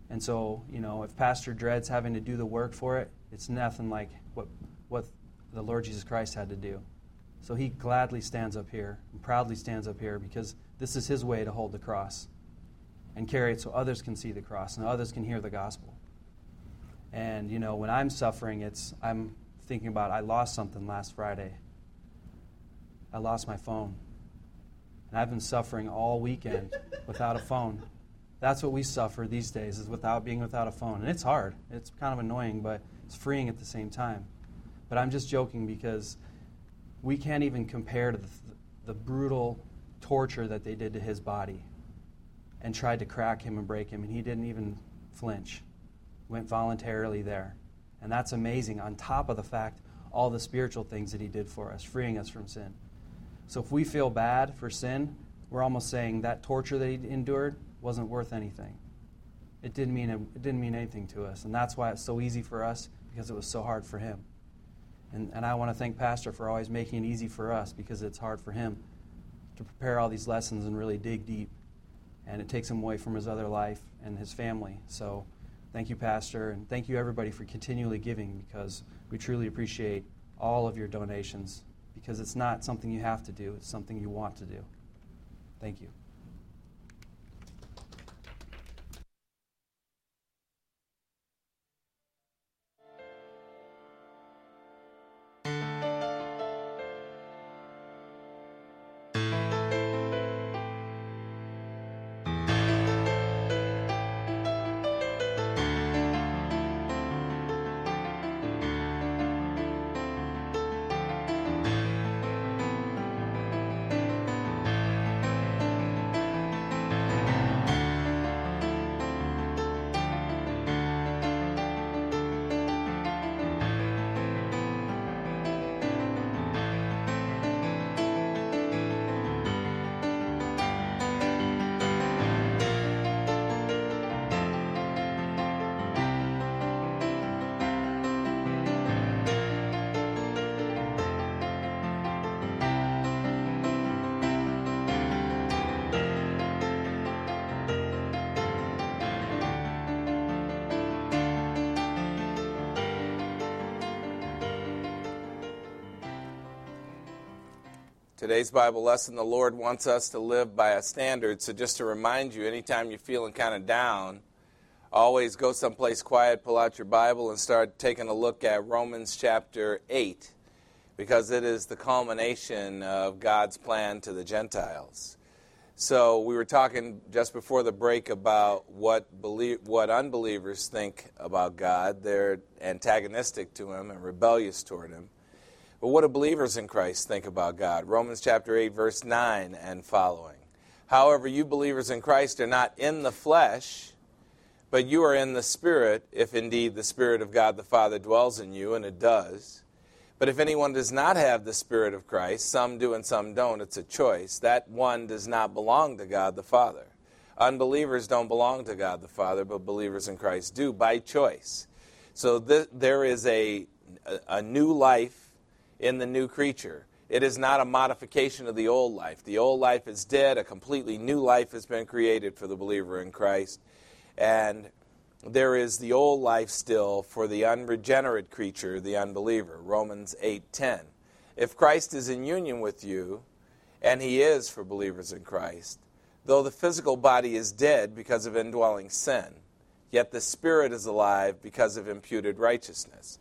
And so, if Pastor dreads having to do the work for it, it's nothing like what the Lord Jesus Christ had to do. So he gladly stands up here and proudly stands up here because this is his way to hold the cross and carry it so others can see the cross and others can hear the gospel. And, when I'm suffering, I'm thinking about, I lost something last Friday. I lost my phone. And I've been suffering all weekend without a phone. That's what we suffer these days, is being without a phone. And it's hard. It's kind of annoying, but it's freeing at the same time. But I'm just joking because we can't even compare to the brutal torture that they did to his body and tried to crack him and break him, and he didn't even flinch. Went voluntarily there. And that's amazing, on top of the fact, all the spiritual things that he did for us, freeing us from sin. So if we feel bad for sin, we're almost saying that torture that he endured wasn't worth anything. It didn't mean anything to us. And that's why it's so easy for us, because it was so hard for him. And I want to thank Pastor for always making it easy for us, because it's hard for him to prepare all these lessons and really dig deep. And it takes him away from his other life and his family. So thank you, Pastor, and thank you, everybody, for continually giving, because we truly appreciate all of your donations, because it's not something you have to do. It's something you want to do. Thank you. Today's Bible lesson, the Lord wants us to live by a standard. So just to remind you, anytime you're feeling kind of down, always go someplace quiet, pull out your Bible, and start taking a look at Romans chapter 8, because it is the culmination of God's plan to the Gentiles. So we were talking just before the break about what unbelievers think about God. They're antagonistic to Him and rebellious toward Him. But what do believers in Christ think about God? Romans chapter 8, verse 9 and following. However, you believers in Christ are not in the flesh, but you are in the Spirit, if indeed the Spirit of God the Father dwells in you, and it does. But if anyone does not have the Spirit of Christ, some do and some don't, it's a choice. That one does not belong to God the Father. Unbelievers don't belong to God the Father, but believers in Christ do, by choice. So there is a new life in the new creature. It is not a modification of the old life. The old life is dead. A completely new life has been created for the believer in Christ. And there is the old life still for the unregenerate creature, the unbeliever. Romans 8:10. If Christ is in union with you, and He is for believers in Christ, though the physical body is dead because of indwelling sin, yet the Spirit is alive because of imputed righteousness.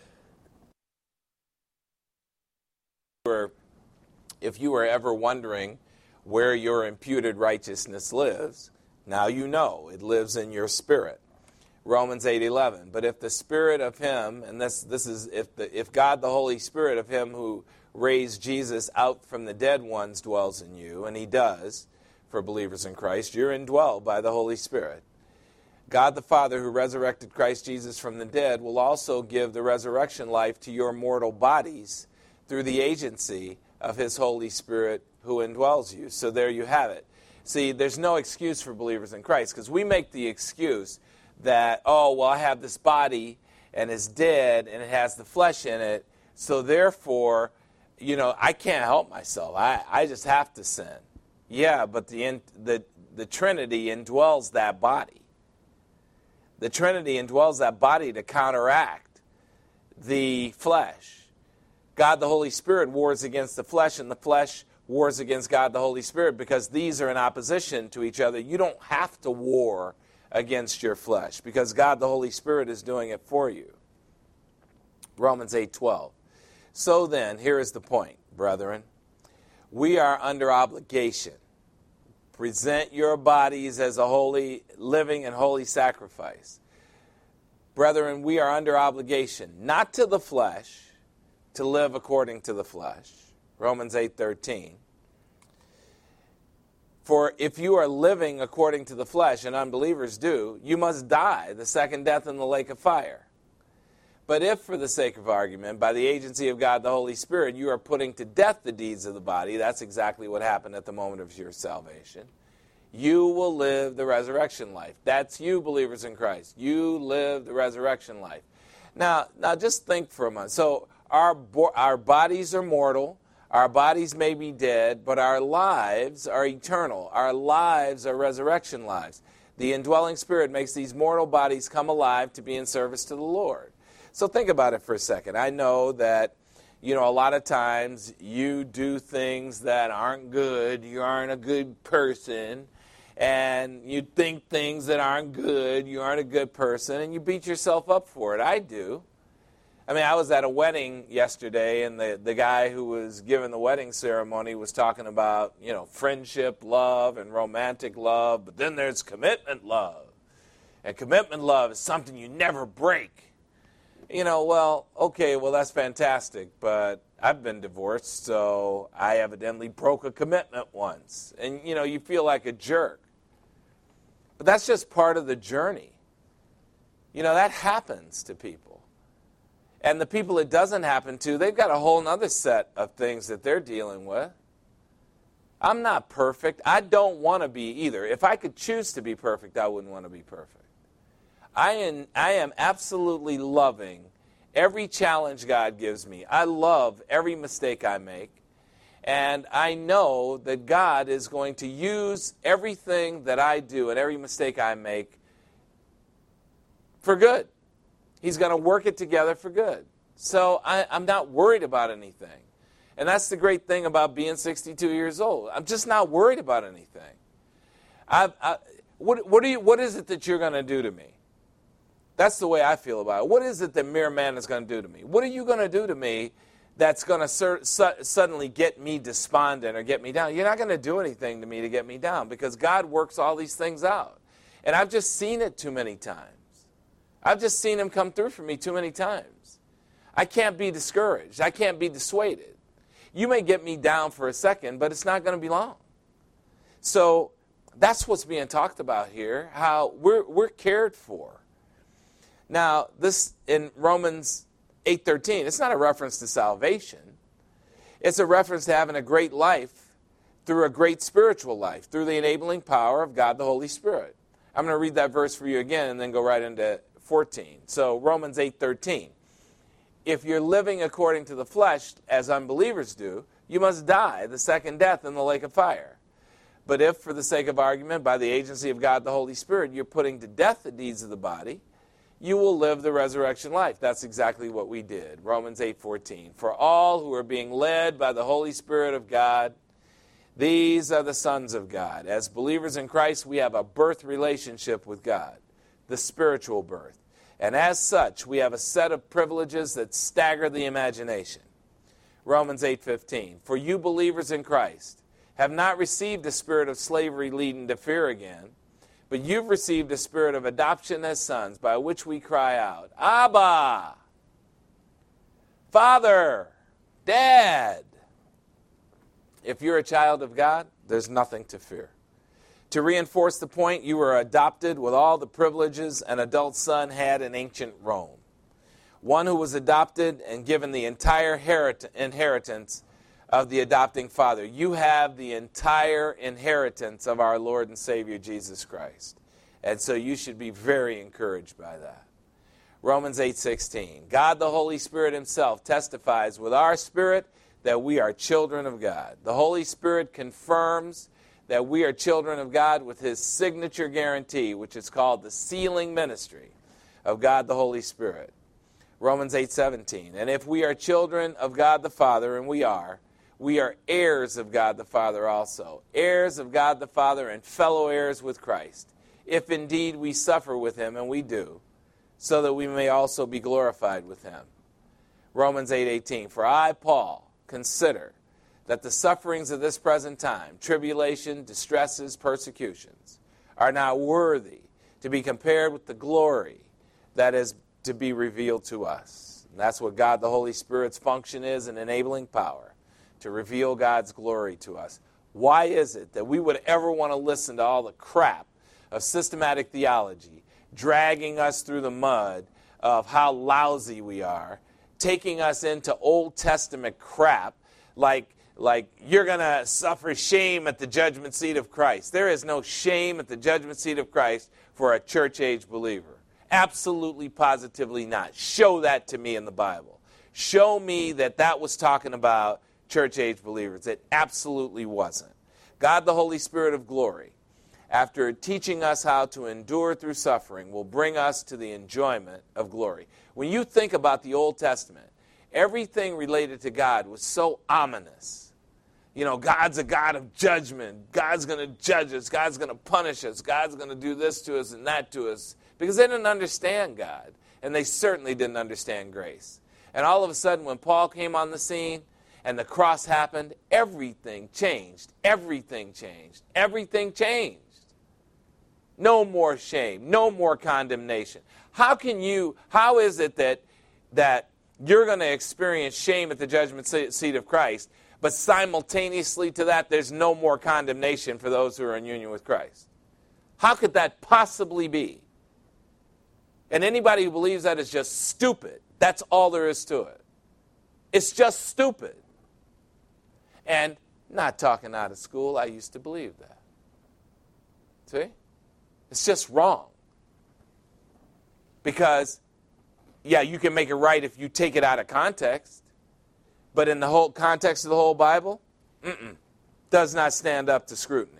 If you were ever wondering where your imputed righteousness lives, now you know it lives in your spirit. Romans 8:11. But if the Spirit of Him, and this is if God the Holy Spirit of Him who raised Jesus out from the dead ones dwells in you, and He does for believers in Christ, you're indwelled by the Holy Spirit. God the Father who resurrected Christ Jesus from the dead will also give the resurrection life to your mortal bodies through the agency of His Holy Spirit who indwells you. So there you have it. See, there's no excuse for believers in Christ, because we make the excuse that, oh, well, I have this body and it's dead and it has the flesh in it, so therefore, I can't help myself. I just have to sin. Yeah, but the Trinity indwells that body. the Trinity indwells that body to counteract the flesh. God the Holy Spirit wars against the flesh, and the flesh wars against God the Holy Spirit, because these are in opposition to each other. You don't have to war against your flesh, because God the Holy Spirit is doing it for you. Romans 8:12. So then, here is the point, brethren. We are under obligation. Present your bodies as a holy, living and holy sacrifice. Brethren, we are under obligation, not to the flesh, to live according to the flesh. Romans 8:13. For if you are living according to the flesh, and unbelievers do, you must die the second death in the lake of fire. But if, for the sake of argument, by the agency of God the Holy Spirit, you are putting to death the deeds of the body, that's exactly what happened at the moment of your salvation, you will live the resurrection life. That's you, believers in Christ. You live the resurrection life. Now just think for a moment. So our bodies are mortal. Our bodies may be dead, but our lives are eternal. Our lives are resurrection lives. The indwelling Spirit makes these mortal bodies come alive to be in service to the Lord. So think about it for a second. I know that, a lot of times you do things that aren't good. You aren't a good person. And you think things that aren't good. You aren't a good person. And you beat yourself up for it. I do. I was at a wedding yesterday, and the guy who was giving the wedding ceremony was talking about, friendship love and romantic love. But then there's commitment love. And commitment love is something you never break. That's fantastic, but I've been divorced, so I evidently broke a commitment once. And, you feel like a jerk. But that's just part of the journey. That happens to people. And the people it doesn't happen to, they've got a whole other set of things that they're dealing with. I'm not perfect. I don't want to be either. If I could choose to be perfect, I wouldn't want to be perfect. I am absolutely loving every challenge God gives me. I love every mistake I make. And I know that God is going to use everything that I do and every mistake I make for good. He's going to work it together for good. So I'm not worried about anything. And that's the great thing about being 62 years old. I'm just not worried about anything. What is it that you're going to do to me? That's the way I feel about it. What is it that mere man is going to do to me? What are you going to do to me that's going to suddenly get me despondent or get me down? You're not going to do anything to me to get me down, because God works all these things out. And I've just seen it too many times. I've just seen him come through for me too many times. I can't be discouraged. I can't be dissuaded. You may get me down for a second, but it's not going to be long. So that's what's being talked about here, how we're cared for. Now, this in Romans 8:13, it's not a reference to salvation. It's a reference to having a great life through a great spiritual life, through the enabling power of God the Holy Spirit. I'm going to read that verse for you again and then go right into 14. So Romans 8:13. If you're living according to the flesh, as unbelievers do, you must die the second death in the lake of fire. But if, for the sake of argument, by the agency of God the Holy Spirit, you're putting to death the deeds of the body, you will live the resurrection life. That's exactly what we did. Romans 8:14. For all who are being led by the Holy Spirit of God, these are the sons of God. As believers in Christ, we have a birth relationship with God, the spiritual birth. And as such, we have a set of privileges that stagger the imagination. Romans 8:15. For you believers in Christ have not received a spirit of slavery leading to fear again, but you've received a spirit of adoption as sons, by which we cry out, Abba, Father, Dad. If you're a child of God, there's nothing to fear. To reinforce the point, you were adopted with all the privileges an adult son had in ancient Rome. One who was adopted and given the entire inheritance of the adopting father. You have the entire inheritance of our Lord and Savior Jesus Christ. And so you should be very encouraged by that. Romans 8:16. God the Holy Spirit himself testifies with our spirit that we are children of God. The Holy Spirit confirms that we are children of God with his signature guarantee, which is called the sealing ministry of God the Holy Spirit. Romans 8:17. And if we are children of God the Father, and we are heirs of God the Father also, heirs of God the Father and fellow heirs with Christ, if indeed we suffer with him, and we do, so that we may also be glorified with him. Romans 8:18. For I, Paul, consider that the sufferings of this present time, tribulation, distresses, persecutions, are not worthy to be compared with the glory that is to be revealed to us. And that's what God the Holy Spirit's function is, an enabling power to reveal God's glory to us. Why is it that we would ever want to listen to all the crap of systematic theology, dragging us through the mud of how lousy we are, taking us into Old Testament crap like you're going to suffer shame at the judgment seat of Christ? There is no shame at the judgment seat of Christ for a church-age believer. Absolutely, positively not. Show that to me in the Bible. Show me that that was talking about church-age believers. It absolutely wasn't. God, the Holy Spirit of glory, after teaching us how to endure through suffering, will bring us to the enjoyment of glory. When you think about the Old Testament, everything related to God was so ominous. You know, God's a God of judgment. God's going to judge us. God's going to punish us. God's going to do this to us and that to us. Because they didn't understand God. And they certainly didn't understand grace. And all of a sudden, when Paul came on the scene and the cross happened, everything changed. Everything changed. Everything changed. No more shame. No more condemnation. How is it that you're going to experience shame at the judgment seat of Christ, but simultaneously to that, there's no more condemnation for those who are in union with Christ? How could that possibly be? And anybody who believes that is just stupid. That's all there is to it. It's just stupid. And not talking out of school, I used to believe that. See? It's just wrong. Because, yeah, you can make it right if you take it out of context. But in the whole context of the whole Bible, does not stand up to scrutiny.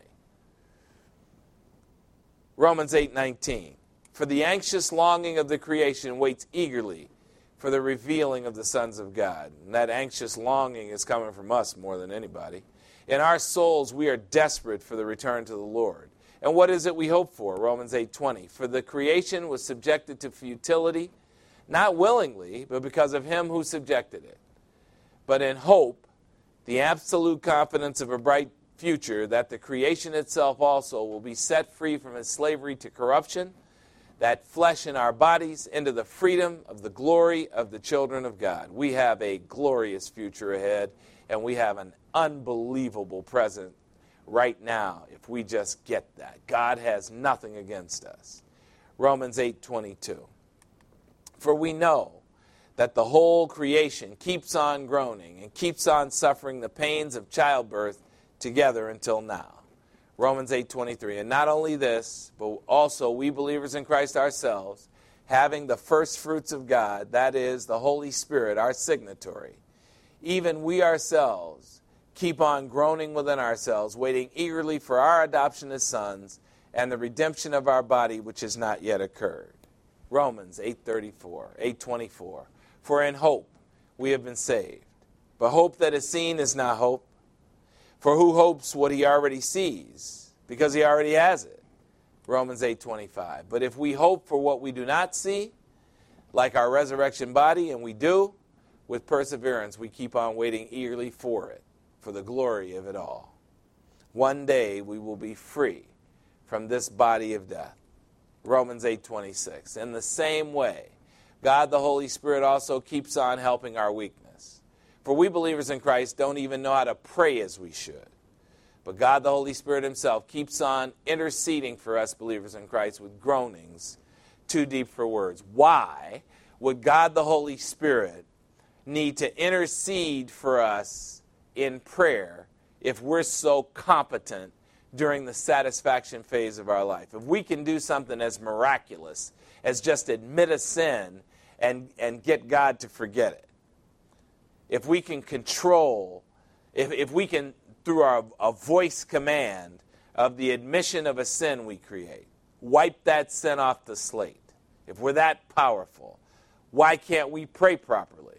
Romans 8:19. For the anxious longing of the creation waits eagerly for the revealing of the sons of God. And that anxious longing is coming from us more than anybody. In our souls, we are desperate for the return to the Lord. And what is it we hope for? Romans 8:20. For the creation was subjected to futility, not willingly, but because of him who subjected it. But in hope, the absolute confidence of a bright future, that the creation itself also will be set free from its slavery to corruption, that flesh in our bodies into the freedom of the glory of the children of God. We have a glorious future ahead, and we have an unbelievable present right now if we just get that. God has nothing against us. Romans 8:22. For we know that the whole creation keeps on groaning and keeps on suffering the pains of childbirth together until now. Romans 8:23. And not only this, but also we believers in Christ ourselves, having the first fruits of God, that is, the Holy Spirit, our signatory, even we ourselves keep on groaning within ourselves, waiting eagerly for our adoption as sons and the redemption of our body, which has not yet occurred. Romans 8:24. For in hope we have been saved. But hope that is seen is not hope. For who hopes what he already sees? Because he already has it. Romans 8:25. But if we hope for what we do not see, like our resurrection body, and we do, with perseverance we keep on waiting eagerly for it, for the glory of it all. One day we will be free from this body of death. Romans 8:26. In the same way, God the Holy Spirit also keeps on helping our weakness. For we believers in Christ don't even know how to pray as we should. But God the Holy Spirit himself keeps on interceding for us believers in Christ with groanings too deep for words. Why would God the Holy Spirit need to intercede for us in prayer if we're so competent during the satisfaction phase of our life? If we can do something as miraculous as just admit a sin and get God to forget it. If we can control, if we can, through a voice command, of the admission of a sin we create. Wipe that sin off the slate. If we're that powerful, why can't we pray properly?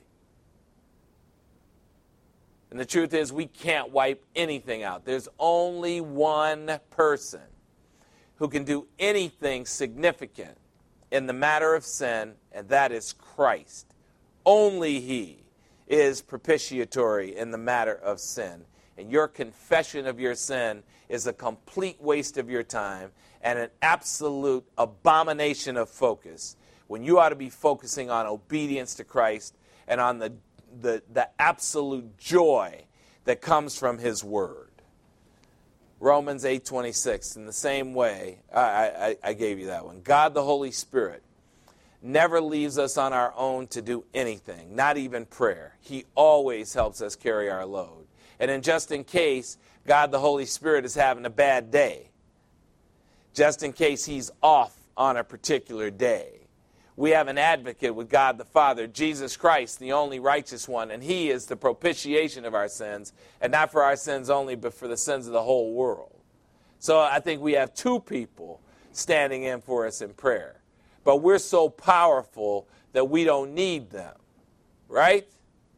And the truth is, we can't wipe anything out. There's only one person who can do anything significant in the matter of sin, and that is Christ. Only He is propitiatory in the matter of sin. And your confession of your sin is a complete waste of your time and an absolute abomination of focus, when you ought to be focusing on obedience to Christ and on the absolute joy that comes from His Word. Romans 8:26, in the same way, I gave you that one. God the Holy Spirit never leaves us on our own to do anything, not even prayer. He always helps us carry our load. And just in case God the Holy Spirit is having a bad day, just in case He's off on a particular day, we have an advocate with God the Father, Jesus Christ, the only righteous one, and He is the propitiation of our sins, and not for our sins only, but for the sins of the whole world. So I think we have two people standing in for us in prayer. But we're so powerful that we don't need them, right?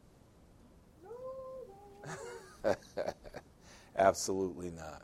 Absolutely not.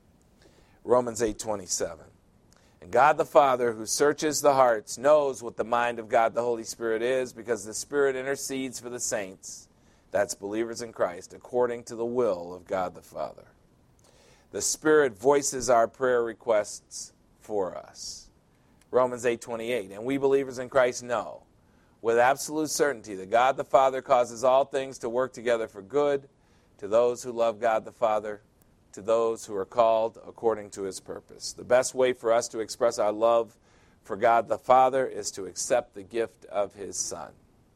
Romans 8:27. And God the Father, who searches the hearts, knows what the mind of God the Holy Spirit is, because the Spirit intercedes for the saints, that's believers in Christ, according to the will of God the Father. The Spirit voices our prayer requests for us. Romans 8:28. And we believers in Christ know with absolute certainty that God the Father causes all things to work together for good to those who love God the Father, to those who are called according to His purpose. The best way for us to express our love for God the Father is to accept the gift of His Son.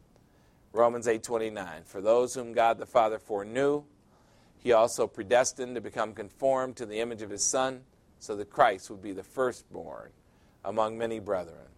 Romans 8:29. For those whom God the Father foreknew, He also predestined to become conformed to the image of His Son, so that Christ would be the firstborn among many brethren.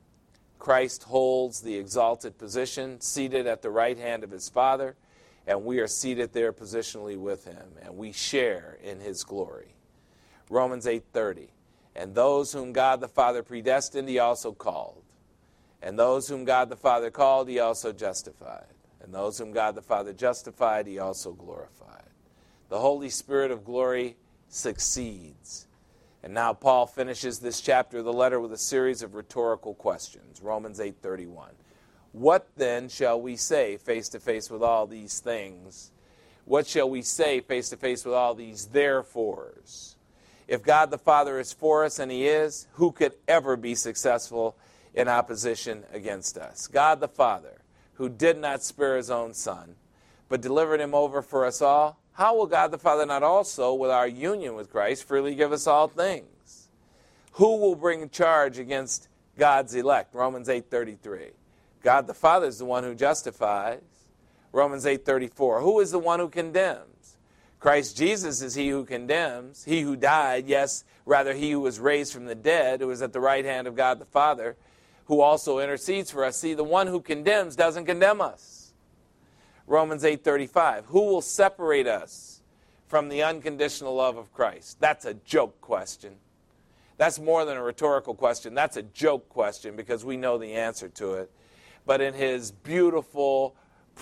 Christ holds the exalted position, seated at the right hand of His Father, and we are seated there positionally with Him, and we share in His glory. Romans 8:30. And those whom God the Father predestined, He also called. And those whom God the Father called, He also justified. And those whom God the Father justified, He also glorified. The Holy Spirit of glory succeeds. And now Paul finishes this chapter of the letter with a series of rhetorical questions. Romans 8:31. What then shall we say face to face with all these things? What shall we say face to face with all these therefores? If God the Father is for us, and He is, who could ever be successful in opposition against us? God the Father, who did not spare His own Son, but delivered Him over for us all, how will God the Father not also, with our union with Christ, freely give us all things? Who will bring charge against God's elect? Romans 8:33. God the Father is the one who justifies. Romans 8:34. Who is the one who condemns? Christ Jesus is He who condemns, He who died, yes, rather He who was raised from the dead, who is at the right hand of God the Father, who also intercedes for us. See, the one who condemns doesn't condemn us. Romans 8:35. Who will separate us from the unconditional love of Christ? That's a joke question. That's more than a rhetorical question. That's a joke question, because we know the answer to it. But in his beautiful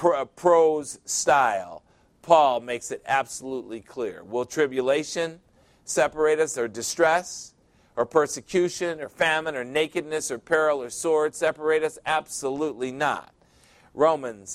prose style, Paul makes it absolutely clear. Will tribulation separate us, or distress, or persecution, or famine, or nakedness, or peril, or sword separate us? Absolutely not. Romans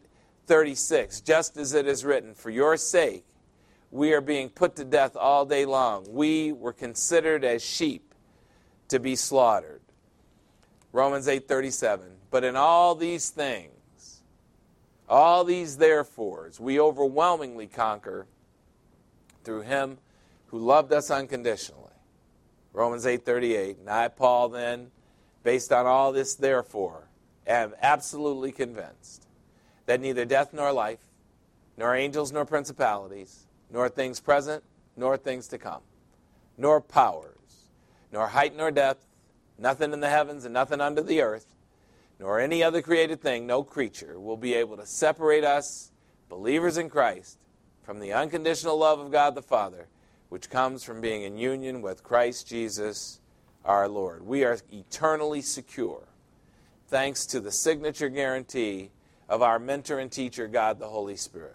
8:36. Just as it is written, for your sake we are being put to death all day long. We were considered as sheep to be slaughtered. Romans 8:37. But in all these things, all these therefores, we overwhelmingly conquer through Him who loved us unconditionally. Romans 8:38. And I, Paul, then, based on all this therefore, am absolutely convinced that neither death nor life, nor angels nor principalities, nor things present, nor things to come, nor powers, nor height nor depth, nothing in the heavens and nothing under the earth, nor any other created thing, no creature, will be able to separate us, believers in Christ, from the unconditional love of God the Father, which comes from being in union with Christ Jesus our Lord. We are eternally secure, thanks to the signature guarantee of our mentor and teacher, God the Holy Spirit,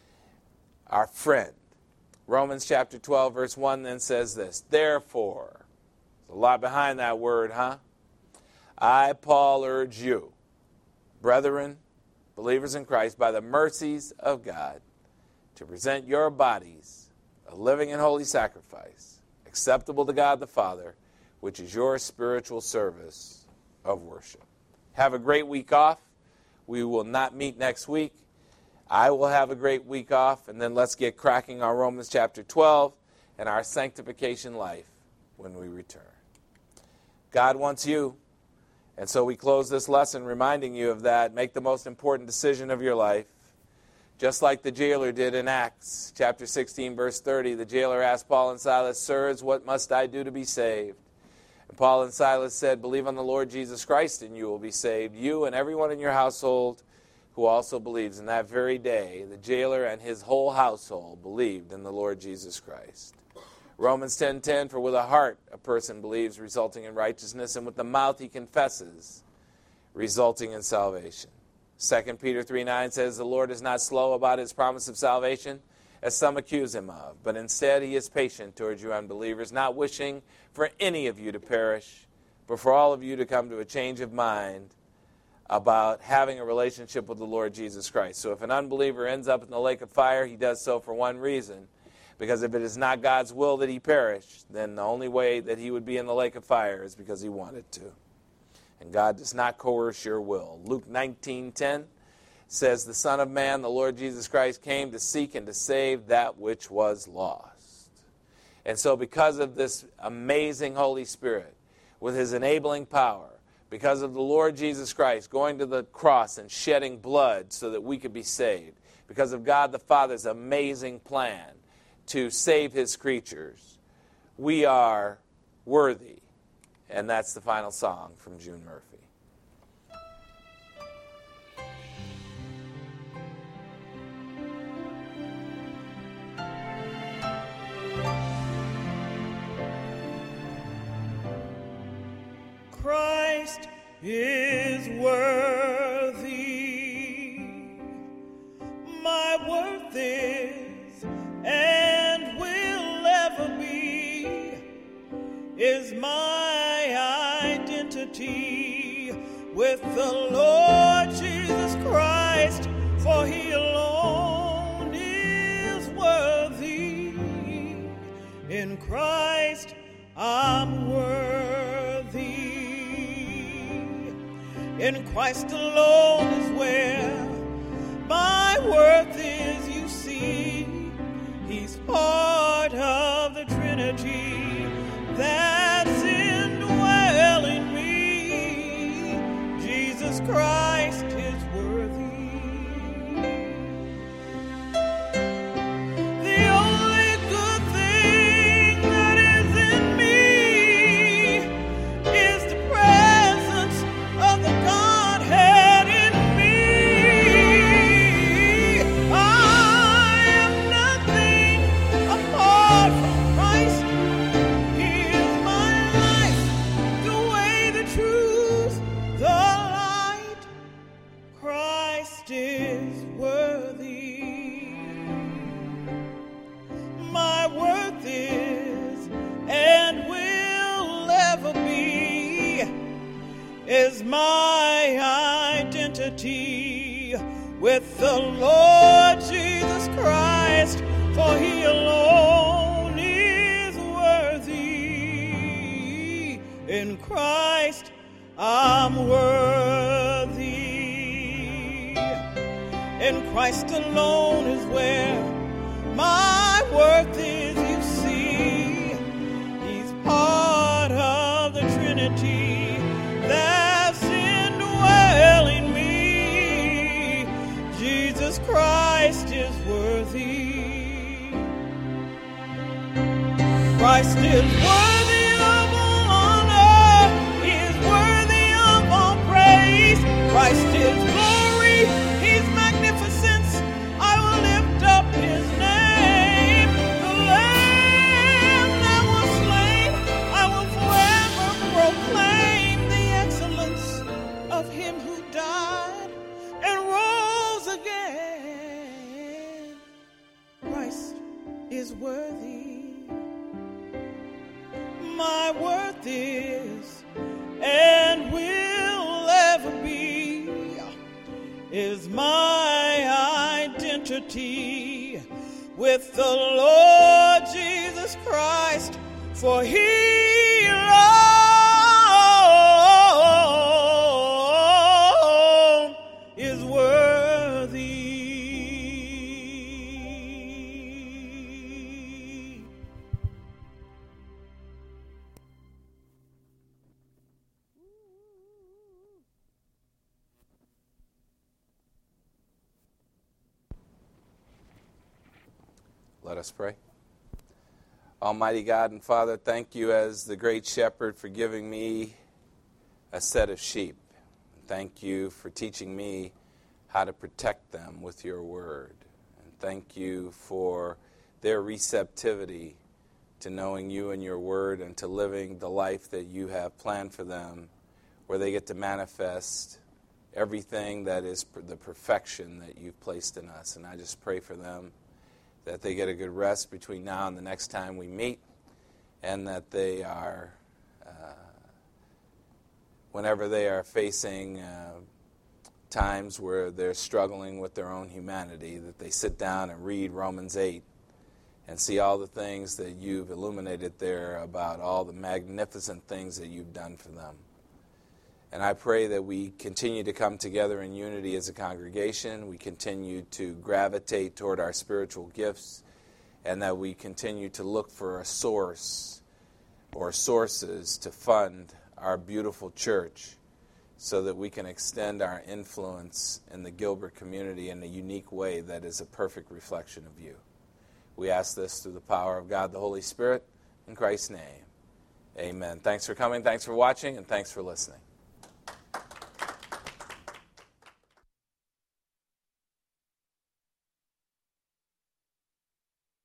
our friend. Romans chapter 12, verse 1 then says this, therefore, there's a lot behind that word, huh? I, Paul, urge you, brethren, believers in Christ, by the mercies of God, to present your bodies a living and holy sacrifice, acceptable to God the Father, which is your spiritual service of worship. Have a great week off. We will not meet next week. I will have a great week off, and then let's get cracking on Romans chapter 12 and our sanctification life when we return. God wants you, and so we close this lesson reminding you of that. Make the most important decision of your life. Just like the jailer did in Acts chapter 16, verse 30, the jailer asked Paul and Silas, sirs, what must I do to be saved? And Paul and Silas said, believe on the Lord Jesus Christ, and you will be saved, you and everyone in your household who also believes. In that very day, the jailer and his whole household believed in the Lord Jesus Christ. Romans 10:10, for with a heart a person believes, resulting in righteousness, and with the mouth he confesses, resulting in salvation. 2 Peter 3:9 says, the Lord is not slow about his promise of salvation, as some accuse him of, but instead he is patient towards you unbelievers, not wishing for any of you to perish, but for all of you to come to a change of mind about having a relationship with the Lord Jesus Christ. So if an unbeliever ends up in the lake of fire, he does so for one reason, because if it is not God's will that he perish, then the only way that he would be in the lake of fire is because he wanted to. And God does not coerce your will. Luke 19:10 says, the Son of Man, the Lord Jesus Christ, came to seek and to save that which was lost. And so because of this amazing Holy Spirit, with his enabling power, because of the Lord Jesus Christ going to the cross and shedding blood so that we could be saved, because of God the Father's amazing plan to save his creatures, we are worthy. And that's the final song from June Murphy. Christ is worthy, my worth is and will ever be, is my identity with the Lord Jesus Christ, for he alone is worthy. In Christ I'm worthy. In Christ alone is where my worth is, you see. He's part of the Trinity that's indwelling me. Jesus Christ is worthy. The only good thing that is in me is the presence of the Godhead in me. I am nothing apart from Christ. He is my life, the way, the truth, the light. Christ is worthy. My worth is and will ever be, is my identity with the Lord Jesus Christ, for he alone is worthy. In Christ I'm worthy. In Christ alone is where my worth is, you see. He's part of the Trinity that's indwelling me. Jesus Christ is worthy. Christ is worthy of all honor. He is worthy of all praise. Christ is glory. He's magnificence. I will lift up his name. The is my identity with the Lord Jesus Christ, for He alone is worthy. Let us pray. Almighty God and Father, thank you as the great shepherd for giving me a set of sheep. Thank you for teaching me how to protect them with your word. And thank you for their receptivity to knowing you and your word and to living the life that you have planned for them, where they get to manifest everything that is the perfection that you've placed in us. And I just pray for them that they get a good rest between now and the next time we meet, and that they are, whenever they are facing times where they're struggling with their own humanity, that they sit down and read Romans 8 and see all the things that you've illuminated there about all the magnificent things that you've done for them. And I pray that we continue to come together in unity as a congregation. We continue to gravitate toward our spiritual gifts, and that we continue to look for a source or sources to fund our beautiful church so that we can extend our influence in the Gilbert community in a unique way that is a perfect reflection of you. We ask this through the power of God the Holy Spirit, in Christ's name. Amen. Thanks for coming, thanks for watching, and thanks for listening.